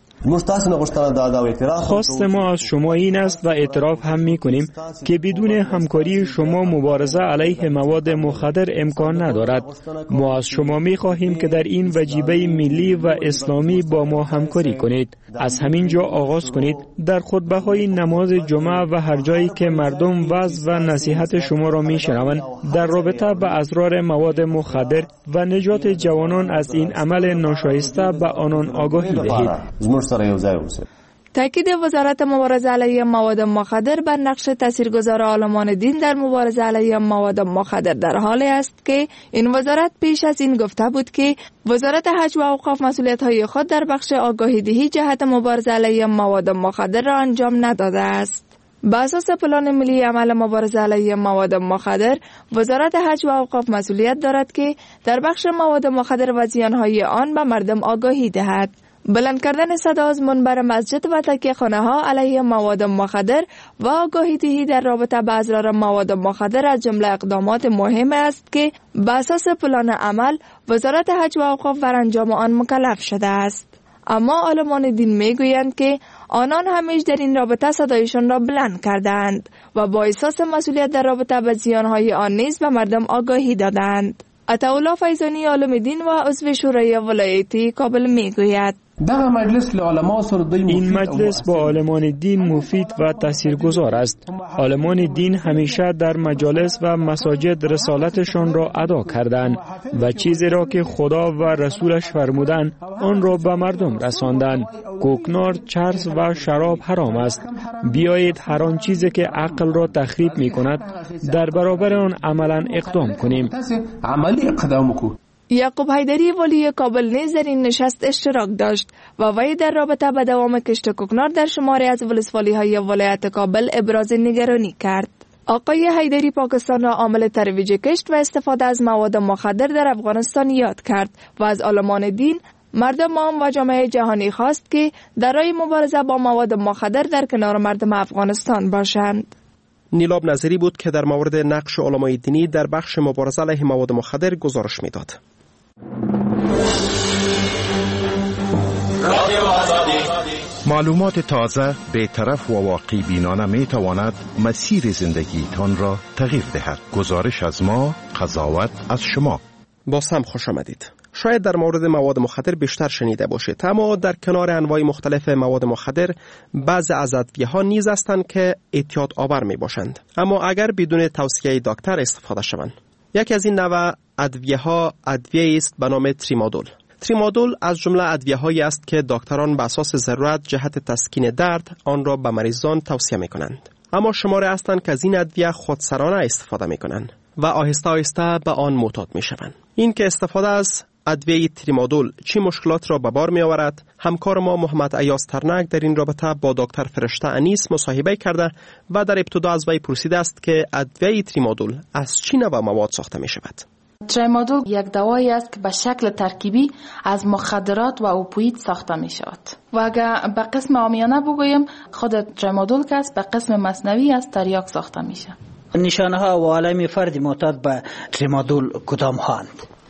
خواست ما از شما این است و اعتراف هم می کنیم که بدون همکاری شما مبارزه علیه مواد مخدر امکان ندارد. ما از شما می خواهیم که در این وجیبه ملی و اسلامی با ما همکاری کنید. از همین جا آغاز کنید در خطبه های نماز جمعه و هر جایی که مردم وعظ و نصیحت شما را می شنوند در رابطه با اسرار مواد مخدر و نجات جوانان از این عمل ناشایسته به آنان آگاهی دهید. تاکید وزارت مبارزه علیه مواد مخدر بر نقش تاثیرگذار عالمان دین در مبارزه علیه مواد مخدر در حالی است که این وزارت پیش از این گفته بود که وزارت حج و اوقاف مسئولیت‌های خود در بخش آگاهی دهی جهت مبارزه علیه مواد مخدر را انجام نداده است. بر اساس پلان ملی عمل مبارزه علیه مواد مخدر، وزارت حج و اوقاف مسئولیت دارد که در بخش مواد مخدر و زیان‌های آن به مردم آگاهی دهد. بلند کردن صدا از منبر مسجد و تکیه خانه ها علیه مواد مخدر و آگاهی دهی در رابطه با اسرار مواد مخدر از جمله اقدامات مهم است که بر اساس پلان عمل وزارت حج و اوقاف بر انجام آن مکلف شده است. اما عالمان دین میگویند که آنان همیشه در این رابطه صدایشان را بلند کردند و با احساس مسئولیت در رابطه با زیانهای آن نیز به مردم آگاهی دادند. عطاالله فیضانی عالم دین و عضو شورای ولایتی کابل میگوید این مجلس با عالمان دین مفید و تاثیرگذار است. عالمان دین همیشه در مجالس و مساجد رسالتشان را ادا کردند و چیزی را که خدا و رسولش فرمودند آن را به مردم رساندند. کوکنار، چرس و شراب حرام است. بیایید هر آن چیزی که عقل را تخریب می کند در برابر آن عملا اقدام کنیم. یعقوب حیدری ولی کابل نیز در این نشست اشتراک داشت و وی در رابطه با دوام کشت کوکنار در شماری از ولسوالی‌های ولایت کابل ابراز نگرانی کرد. آقای حیدری پاکستان را عامل ترویج کشت و استفاده از مواد مخدر در افغانستان یاد کرد و از عالمان دین، مردم عام و جامعه جهانی خواست که در راه مبارزه با مواد مخدر در کنار مردم افغانستان باشند. نیلاب نظری بود که در مورد نقش علمای دینی در بخش مبارزه علیه مواد مخدر گزارش میداد. معلومات تازه، بی‌طرف و واقعی بینانه می تواند مسیر زندگیتان را تغییر دهد. گزارش از ما، قضاوت از شما. باز هم خوش آمدید. شاید در مورد مواد مخدر بیشتر شنیده باشید، اما در کنار انواع مختلف مواد مخدر بعضی از ادویه‌ها نیز هستند که اعتیاد آور می باشند، اما اگر بدون توصیه دکتر استفاده شوند. یکی از این نوع ادویه‌ها ادویه است به نام تریمادول. تریمادول از جمله ادویه‌هایی است که دکتران به اساس ضرورت جهت تسکین درد آن را به مریضان توصیه می‌کنند. اما شماری هستند که از این ادویه خودسرانه استفاده می‌کنند و آهسته آهسته به آن معتاد می‌شوند. این که استفاده از ادویه تریمادول چه مشکلات را به بار می‌آورد، همکار ما محمد ایاز ترنک در این رابطه با دکتر فرشته انیس مصاحبه کرده و در ابتدا از وی پرسیده است که ادویه تریمادول از چه نوع مواد ساخته می‌شود. تریمادول یک دوایی است که به شکل ترکیبی از مخدرات و اوپیوید ساخته می شود و اگر به قسم عامیانه بگویم خود تریمادول که است به قسم مصنوعی از تریاک ساخته میشه. نشانه ها و علائم فرد معتاد به تریمادول کدام هاند؟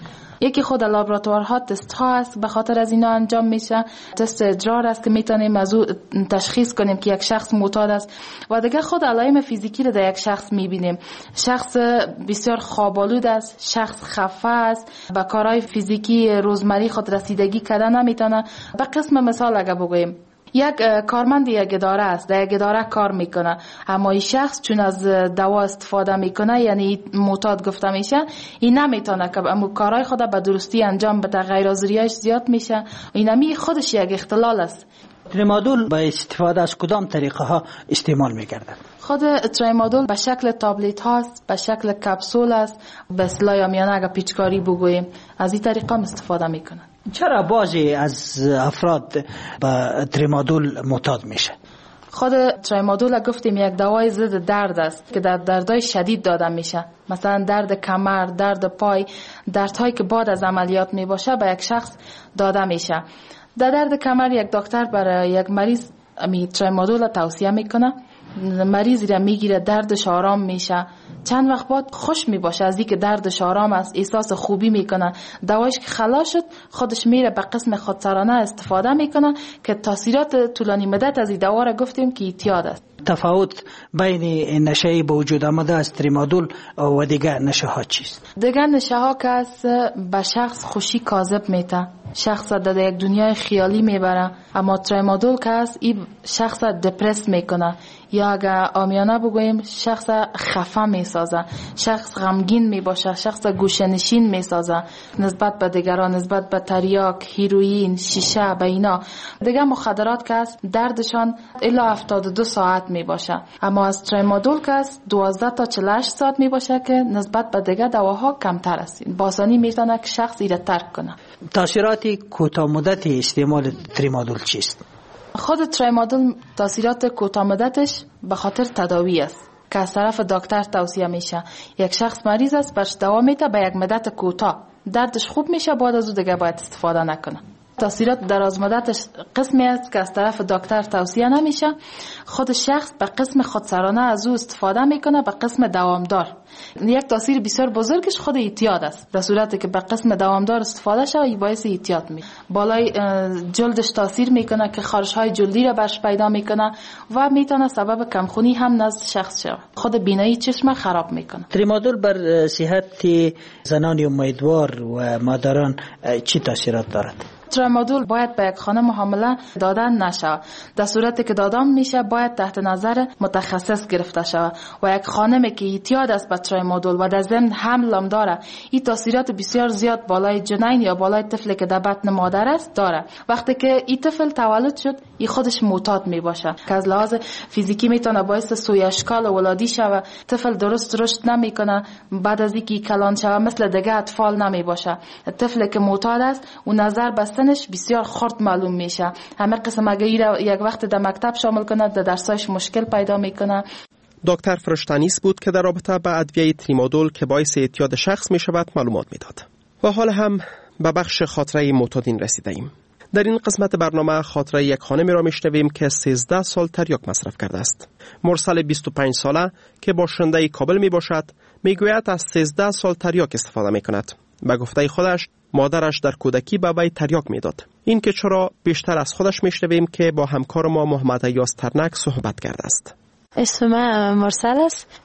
یکی خود لابراتوارها تست ها است، به خاطر از اینا انجام میشه. تست ادرار است که میتونیم از او تشخیص کنیم که یک شخص معتاد است. و دیگه خود علائم فیزیکی رو در یک شخص میبینیم. شخص بسیار خواب‌آلود است، شخص خفه است، به کارهای فیزیکی روزمره خود رسیدگی کردن نمیتونه. به قسم مثال اگه بگوییم، یک کارمند یک اداره است، در یک اداره کار میکنه، اما این شخص چون از دوا استفاده میکنه، یعنی معتاد گفته میشه، این نمیتونه که اما کارهای خود به درستی انجام بده، غیر حاضریاش زیاد میشه. اینمی خودش یک اختلال است. تریمادول با استفاده از کدام طریقه ها استعمال میکردن؟ خود تریمادول به شکل تابلت هاست، به شکل کپسول است، به اصطلاح یامیانه اگه پیچکاری بگوییم از این طریقه استفاده میکنن. چرا بعضی از افراد به تریمادول معتاد میشه؟ خود تریمادول گفتیم یک دوای ضد درد است که در دردهای شدید داده میشه، مثلا درد کمر، درد پای، دردهایی که بعد از عملیات میباشه به یک شخص داده میشه. در درد کمر یک دکتر برای یک مریض تریمادول توصیه میکنه، مریضی را میگیره، دردش آرام میشه، چند وقت بعد خوش میباشه از اینکه دردش آرام است، احساس خوبی میکنه. دوایش که خلاص شد خودش میره به قسم خودسرانه استفاده میکنه که تاثیرات طولانی مدت از این دوا را گفتیم که اعتیاد است. تفاوت بین نشه به وجود آمده از تریمادول و دیگر نشه ها چیست؟ دیگر نشه ها که است به شخص خوشی کاذب میته، شخص در یک دنیای خیالی میبره، اما تریمادول که است این شخص دپرس میکنه، یا اگر عامیانه بگوییم شخص خفه میسازه، شخص غمگین میباشه، شخص گوشه‌نشین میسازه نسبت به دیگران، نسبت به تریاک، هیروئین، شیشه، به اینا. دیگه مخدرات که است دردشان الا 72 ساعت میباشه، اما از تریمادول که است 12 تا 48 ساعت میباشه که نسبت به دیگه دواها کمتر است. با آسانی میتونه که شخص ایره ترک کنه. تاثیرات کوتاه مدتی استعمال تریمادول چیست؟ خود تریمادول تاثیرات کوتاه مدتش به خاطر تداوی است که از طرف دکتر توصیه میشه. یک شخص مریض است، برش دوا میده، به یک مدت کوتاه دردش خوب میشه، بعد از او دیگه باید استفاده نکنه. تاثیرات دراز مدتش قسمی است که از طرف دکتر توصیه نمیشه. خود شخص به قسم خودسرانه از او استفاده میکنه، به قسم دوامدار. یک تاثیر بسیار بزرگش خود اعتیاد است. در صورتی که به قسم دوامدار استفاده شه این باعث اعتیاد میشه. بالای جلدش تاثیر میکنه که خارش های جلدی را برش پیدا میکنه و میتونه سبب کمخونی هم نزد شخص شه. خود بینایی چشم خراب میکنه. تریمادول بر صحت زنان امیدوار و مادران چی تاثیرات دارد؟ تریمادول باید به یک خانم حامله دادن نشه. در صورتی که دادن میشه باید تحت نظر متخصص گرفته شود و یک خانمی که اعتیاد است به تریمادول و در ضمن حمل هم داره، این تاثیرات بسیار زیاد بالای جنین یا بالای طفلی که در بطن مادر است داره. وقتی که این طفل تولد شد این خودش معتاد میباشه که از لحاظ فیزیکی میتونه باعث سوء اشکال ولادی شود، طفل درست رشد نمیکنه، بعد از اینکه کلان شود مثل دیگه اطفال نمیباشه. طفلی که معتاد است اون نظر به سنش بسیار خرد معلوم میشه. همه قسم اگه یک وقت در مکتب شامل کنه در درسایش مشکل پیدا میکنه. دکتر فرشتنیس بود که در رابطه با ادویه تریمادول که باعث اعتیاد شخص میشود معلومات میداد. و حال هم به بخش خاطره معتادین رسیده ایم. در این قسمت برنامه خاطره یک خانمی را میشنویم که 13 سال تریاک مصرف کرده است. مرسل 25 ساله که باشنده کابل می باشد میگوید از 13 سال تریاک استفاده میکند. به گفته خودش مادرش در کودکی به وی تریاک میداد. این که چرا بیشتر از خودش میشنویم که با همکار ما محمد ایاز ترنک صحبت کرده است. اسم من مرسل است،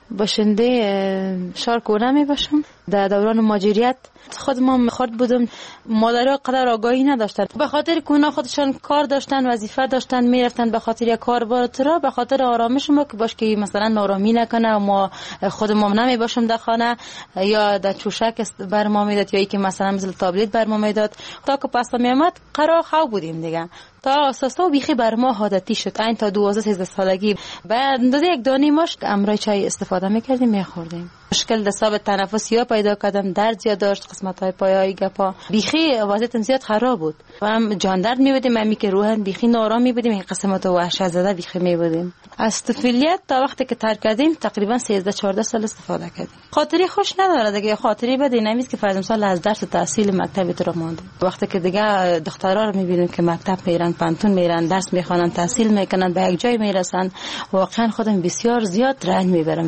باشنده شهر کوره می باشم. در دوران مهاجرت خود ما میخورد بودم، مادرها قدر آگاهی نداشتن، به خاطر کونا خودشان کار داشتن، وظیفه داشتن، میرفتن به خاطر یک کار بارترا، به خاطر آرامش ما که باش که مثلا نارامی نکنه، ما خود ما نمی باشم در خانه یا در چوشک بر ما میداد یا که مثلا مثل تابلت بر ما میداد. تا که پس میامد قرار خو بودیم دیگه، تا اساسا بیخی بر ما عادتی شد. این تا 12-13 سالگی بعد اندازه یک دانه ماش امرای چای استفاده میکردیم میخوردیم. مشکل دستاب تنفسی ها پیدا کردم، درد زیاد داشت، قسمت های پای گپا بیخی وضعیتم زیاد خراب بود و هم جان درد میبودیم، همی که روحن بیخی نارام میبودیم، این قسمت وحشت زده بیخی میبودیم. از طفولیت تا وقتی که ترک کردیم تقریبا 13-14 سال استفاده کردیم. خاطری خوش نداره دیگه، خاطری بد نمیست که فرض مثال از درس تحصیل مکتب تو مونده. وقتی که دیگه دخترها رو میبینیم که مکتب میرن، پانتون میرن، درس میخوانن، تحصیل میکنن، به یک جای میرسن، واقعا خودم بسیار زیاد رنج میبرم.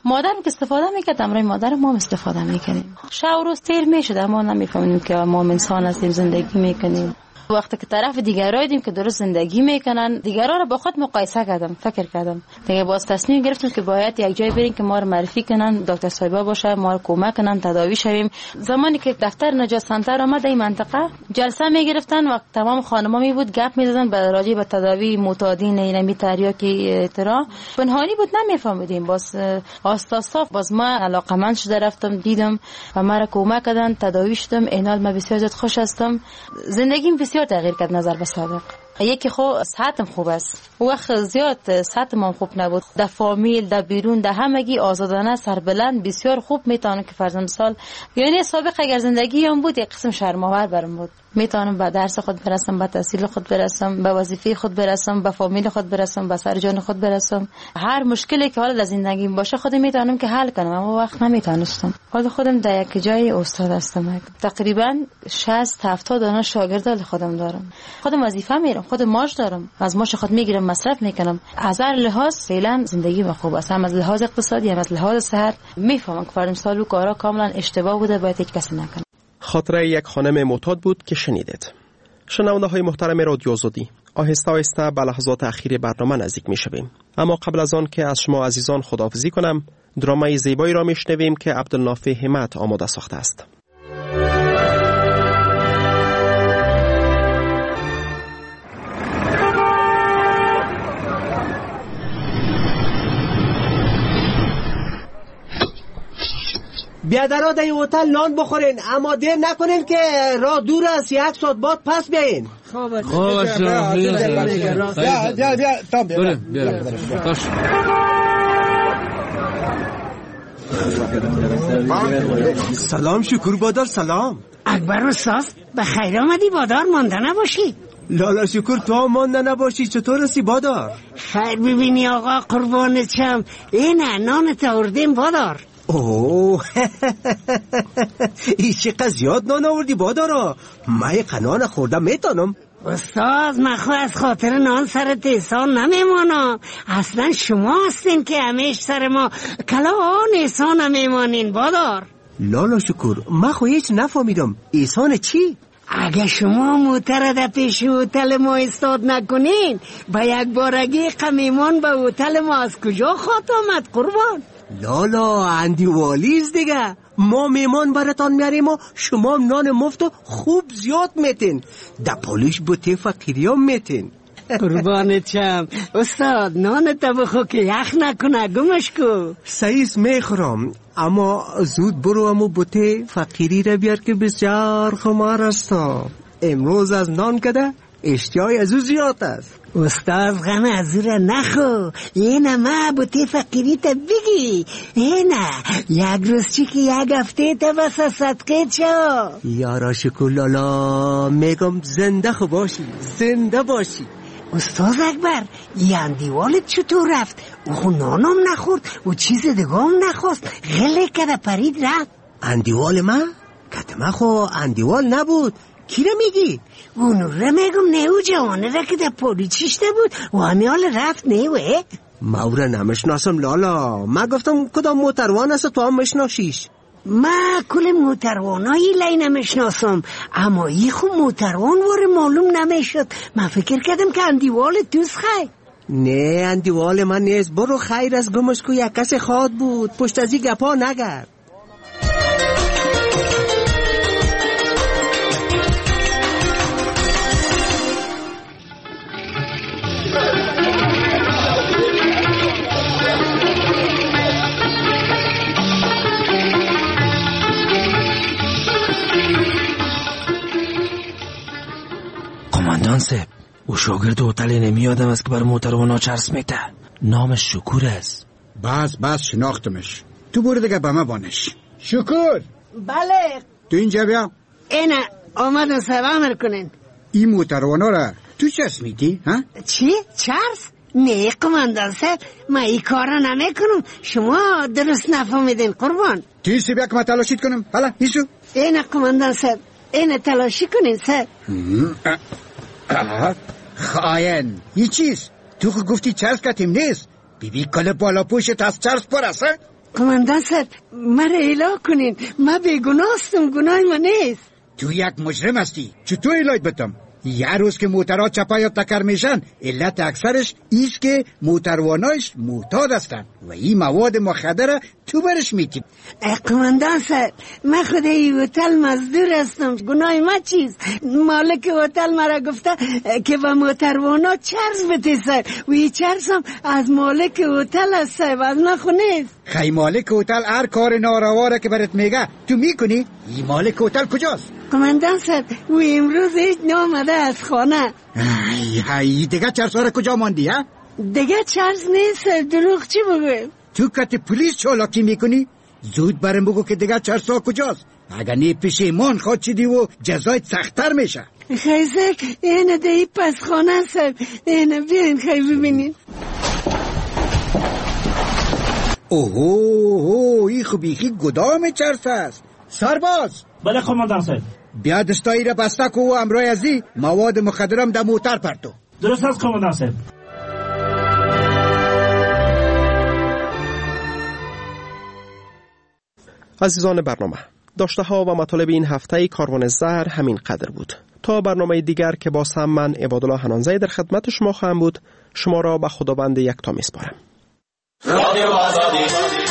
مادرم که استفاده میکرد، امرای مادر ما هم استفاده میکنیم. شب و روز تیر میشد، اما نمیفهمیم که ما انسان هستیم، زندگی میکنیم. وقتی که طرف دیگرایی دیدیم که درست زندگی میکنن، دیگرا رو با خود مقایسه کردم، فکر کردم دیگه، باز تصمیم گرفتم که باید یک جای بریم که ما رو معرفی کنن، دکتر صاحبا باشه، ما رو کمک کنن تداوی شویم. زمانی که دفتر نجات سنتر آمد این منطقه، جلسه میگرفتن و تمام خانما می بود گپ میزدن به راجع به تداوی معتادین اینمی تریاکی اعتراض. پنهانی بود نمیفهمیدیم. باز آستا باز ما علاقمند شده رفتم دیدم و ما رو کمک کردن، تداوی شدم. اینال ما بسیار زیاد خوش هستم. زندگیم بسیار تغییر کرد نظر به سابق. یکی خو صحتم خوب است، وقت زیاد صحتم هم خوب نبود، در فامیل، در بیرون، در همگی آزادانه، سربلند، بسیار خوب میتونم که فرض مثال، یعنی سابق اگر زندگی هم بود یک قسم شرم‌آور برام بود. میتونم به درس خود برسم، به تحصیل خود برسم، به وظیفه خود برسم، به فامیل خود برسم، به سر جان خود برسم. هر مشکلی که حالا در زندگیم باشه خودم میتونم که حل کنم، اما وقت نمیتونستم. حالا خودم در یک جای استاد هستم، تقریبا 60-70 دانه شاگرد خودم دارم. خودم وظیفه میرم، خودم ماش دارم، از ماش خود میگیرم، مصرف میکنم. از هر لحاظ فعلا زندگی من خوب است، هم از لحاظ اقتصادی هم از لحاظ صحت. میفهمم که فرض مثال کارا کاملا اشتباه بوده، باید هیچ کس نکنه. خاطره یک خانم معتاد بود که شنیدید. شنونده های محترم رادیو آزادی، آهسته آهسته به لحظات اخیر برنامه نزدیک می شویم. اما قبل از آن که از شما عزیزان خداحافظی کنم، درامای زیبایی را میشنویم که عبدالنافع همت آماده ساخته است. بیادرها در این هتل نان بخورین، اما دیر نکنین که راه دور است، 1 ساعت بعد پس بیاین. سلام شکر بادار، سلام. اکبر استاد به خیر آمدی، بادار مانده نباشی. لالا شکر تو هم مانده نباشی. چطور هستی بادار؟ خیر ببینی آقا قربانت شم، اینه نان آوردیم بادار. اوه این چقدر زیاد نان آوردی بادارا، من یک نان خوردم میتونم. استاد من خود از خاطر نان سرت احسان نمیمانم، اصلا شما هستین که همیش سر ما کلا آن احسان نمیمانین بادار. لالا شکر من خود هیچ نفهمیدم، احسان چی؟ اگه شما موتر در پیش هتل ما استاد نکنین، با یک بارگی قمیمان به هتل ما از کجا خواهد آمد قربان؟ لالا اندیوالیز دیگه، ما میمان براتان میاریم و شما نان مفت و خوب زیاد میتین، در پالیش بوته فقیری هم میتین. قربانت شم استاد، نان تا بخو که یخ نکنه، گمش کو. سعیس میخورم، اما زود برو امو بوته فقیری را بیار که بسیار خمار استا. امروز از نان کده اشتیای از او زیاد است. استاد غم از او را نخو، اینه ما بوته فقیری تا بگی، اینه یک روز چی که یک هفته تا بس صدقه چا. یارا شکر لالا، میگم زنده خو باشی، زنده باشی. استاد اکبر این دیوالت چطور رفت؟ او نانم نخورد و چیز دیگه هم نخواست، غله کده پرید رفت. اندیوال من؟ کتمه خو اندیوال نبود. کی را میگی؟ اونو را میگم، نیو جوانه را که در پولی چیشته بود و همیال رفت نیوه. ما او را نمشناسم لالا، ما گفتم کدام موتروان است تو هم مشناسیش. ما کل موتروانایی لی نمیشناسم، اما ای خو موتروان واره معلوم نمیشد. من فکر کردم که اندیوال توست خی. نه اندیوال من نیست، برو خیر از گمش کو یک کس خواد بود، پشت ازی گپا نگرد. قماندان صاحب، او شاگرد هتل نمی آدم است که بر موتروانا چرس میته، نامش شکور است. بس شناختمش، تو برو دیگه به ما بانش. شکور. بله. تو اینجا بیا. اینه آمدن سلام کنین. این موتروانا را تو چرس میتی ها؟ چی؟ چرس؟ نه قماندان صاحب، من این کارا نمیکنم، شما درست نفهمیدین قربان. تیسی بیا که ما تلاشید کنم. حالا ایسو. اینه قماندان صاحب، اینه تلاشی کنین صاحب. خاین این چیز؟ تو که گفتی چرس کتیم نیست، بیبی کل بالا پوشت از چرس پر است. کماندان صاحب مرا اعلام کنین، من بیگناستم، گناه من نیست. تو یک مجرم هستی، چطور اعلام بتم؟ یه روز که موترها چپا یا تکر میشن علت اکثرش ایست که موتروانایش معتاد هستن و این مواد مخدر تو برش میتیم. کماندان صاحب من خود این هتل مزدور هستم، گناه ما چیست؟ مالک هتل مرا گفته که با موتروانا چرس بده صاحب و این چرس هم از مالک هتل هست صاحب، از من خو نیست. خیلی مالک هتل هر کار ناروا را که برات میگه تو میکنی؟ این مالک هتل کجاست؟ کماندان صاحب و امروز هیچ نامده از خانه. ای دیگه چرسا را کجا ماندی ها؟ دیگه چرس نیست، دروغ چی بگویم؟ تو کت پلیس چالاکی میکنی؟ زود برم بگو که دیگه چرسا کجاست. اگر نه پشیمان خواد چیدی و جزایت سخت‌تر میشه. خیزک اینه دی پس خانه صاحب، اینه بیاین خیلی ببینین. اوه این خوبیخی گدام چرس است. سرباز. بله کماندان صاحب. بیا دستایی را بسته کو و امرای ازی مواد مخدرم در موتر پرتو. درست است کماندان صاحب. عزیزان برنامه، داشته ها و مطالب این هفته کاروان زهر همین قدر بود. تا برنامه دیگر که با هم من عبادالله حنانزی در خدمت شما خواهم بود، شما را به خداوند یکتا میسپارم. رادیو آزادی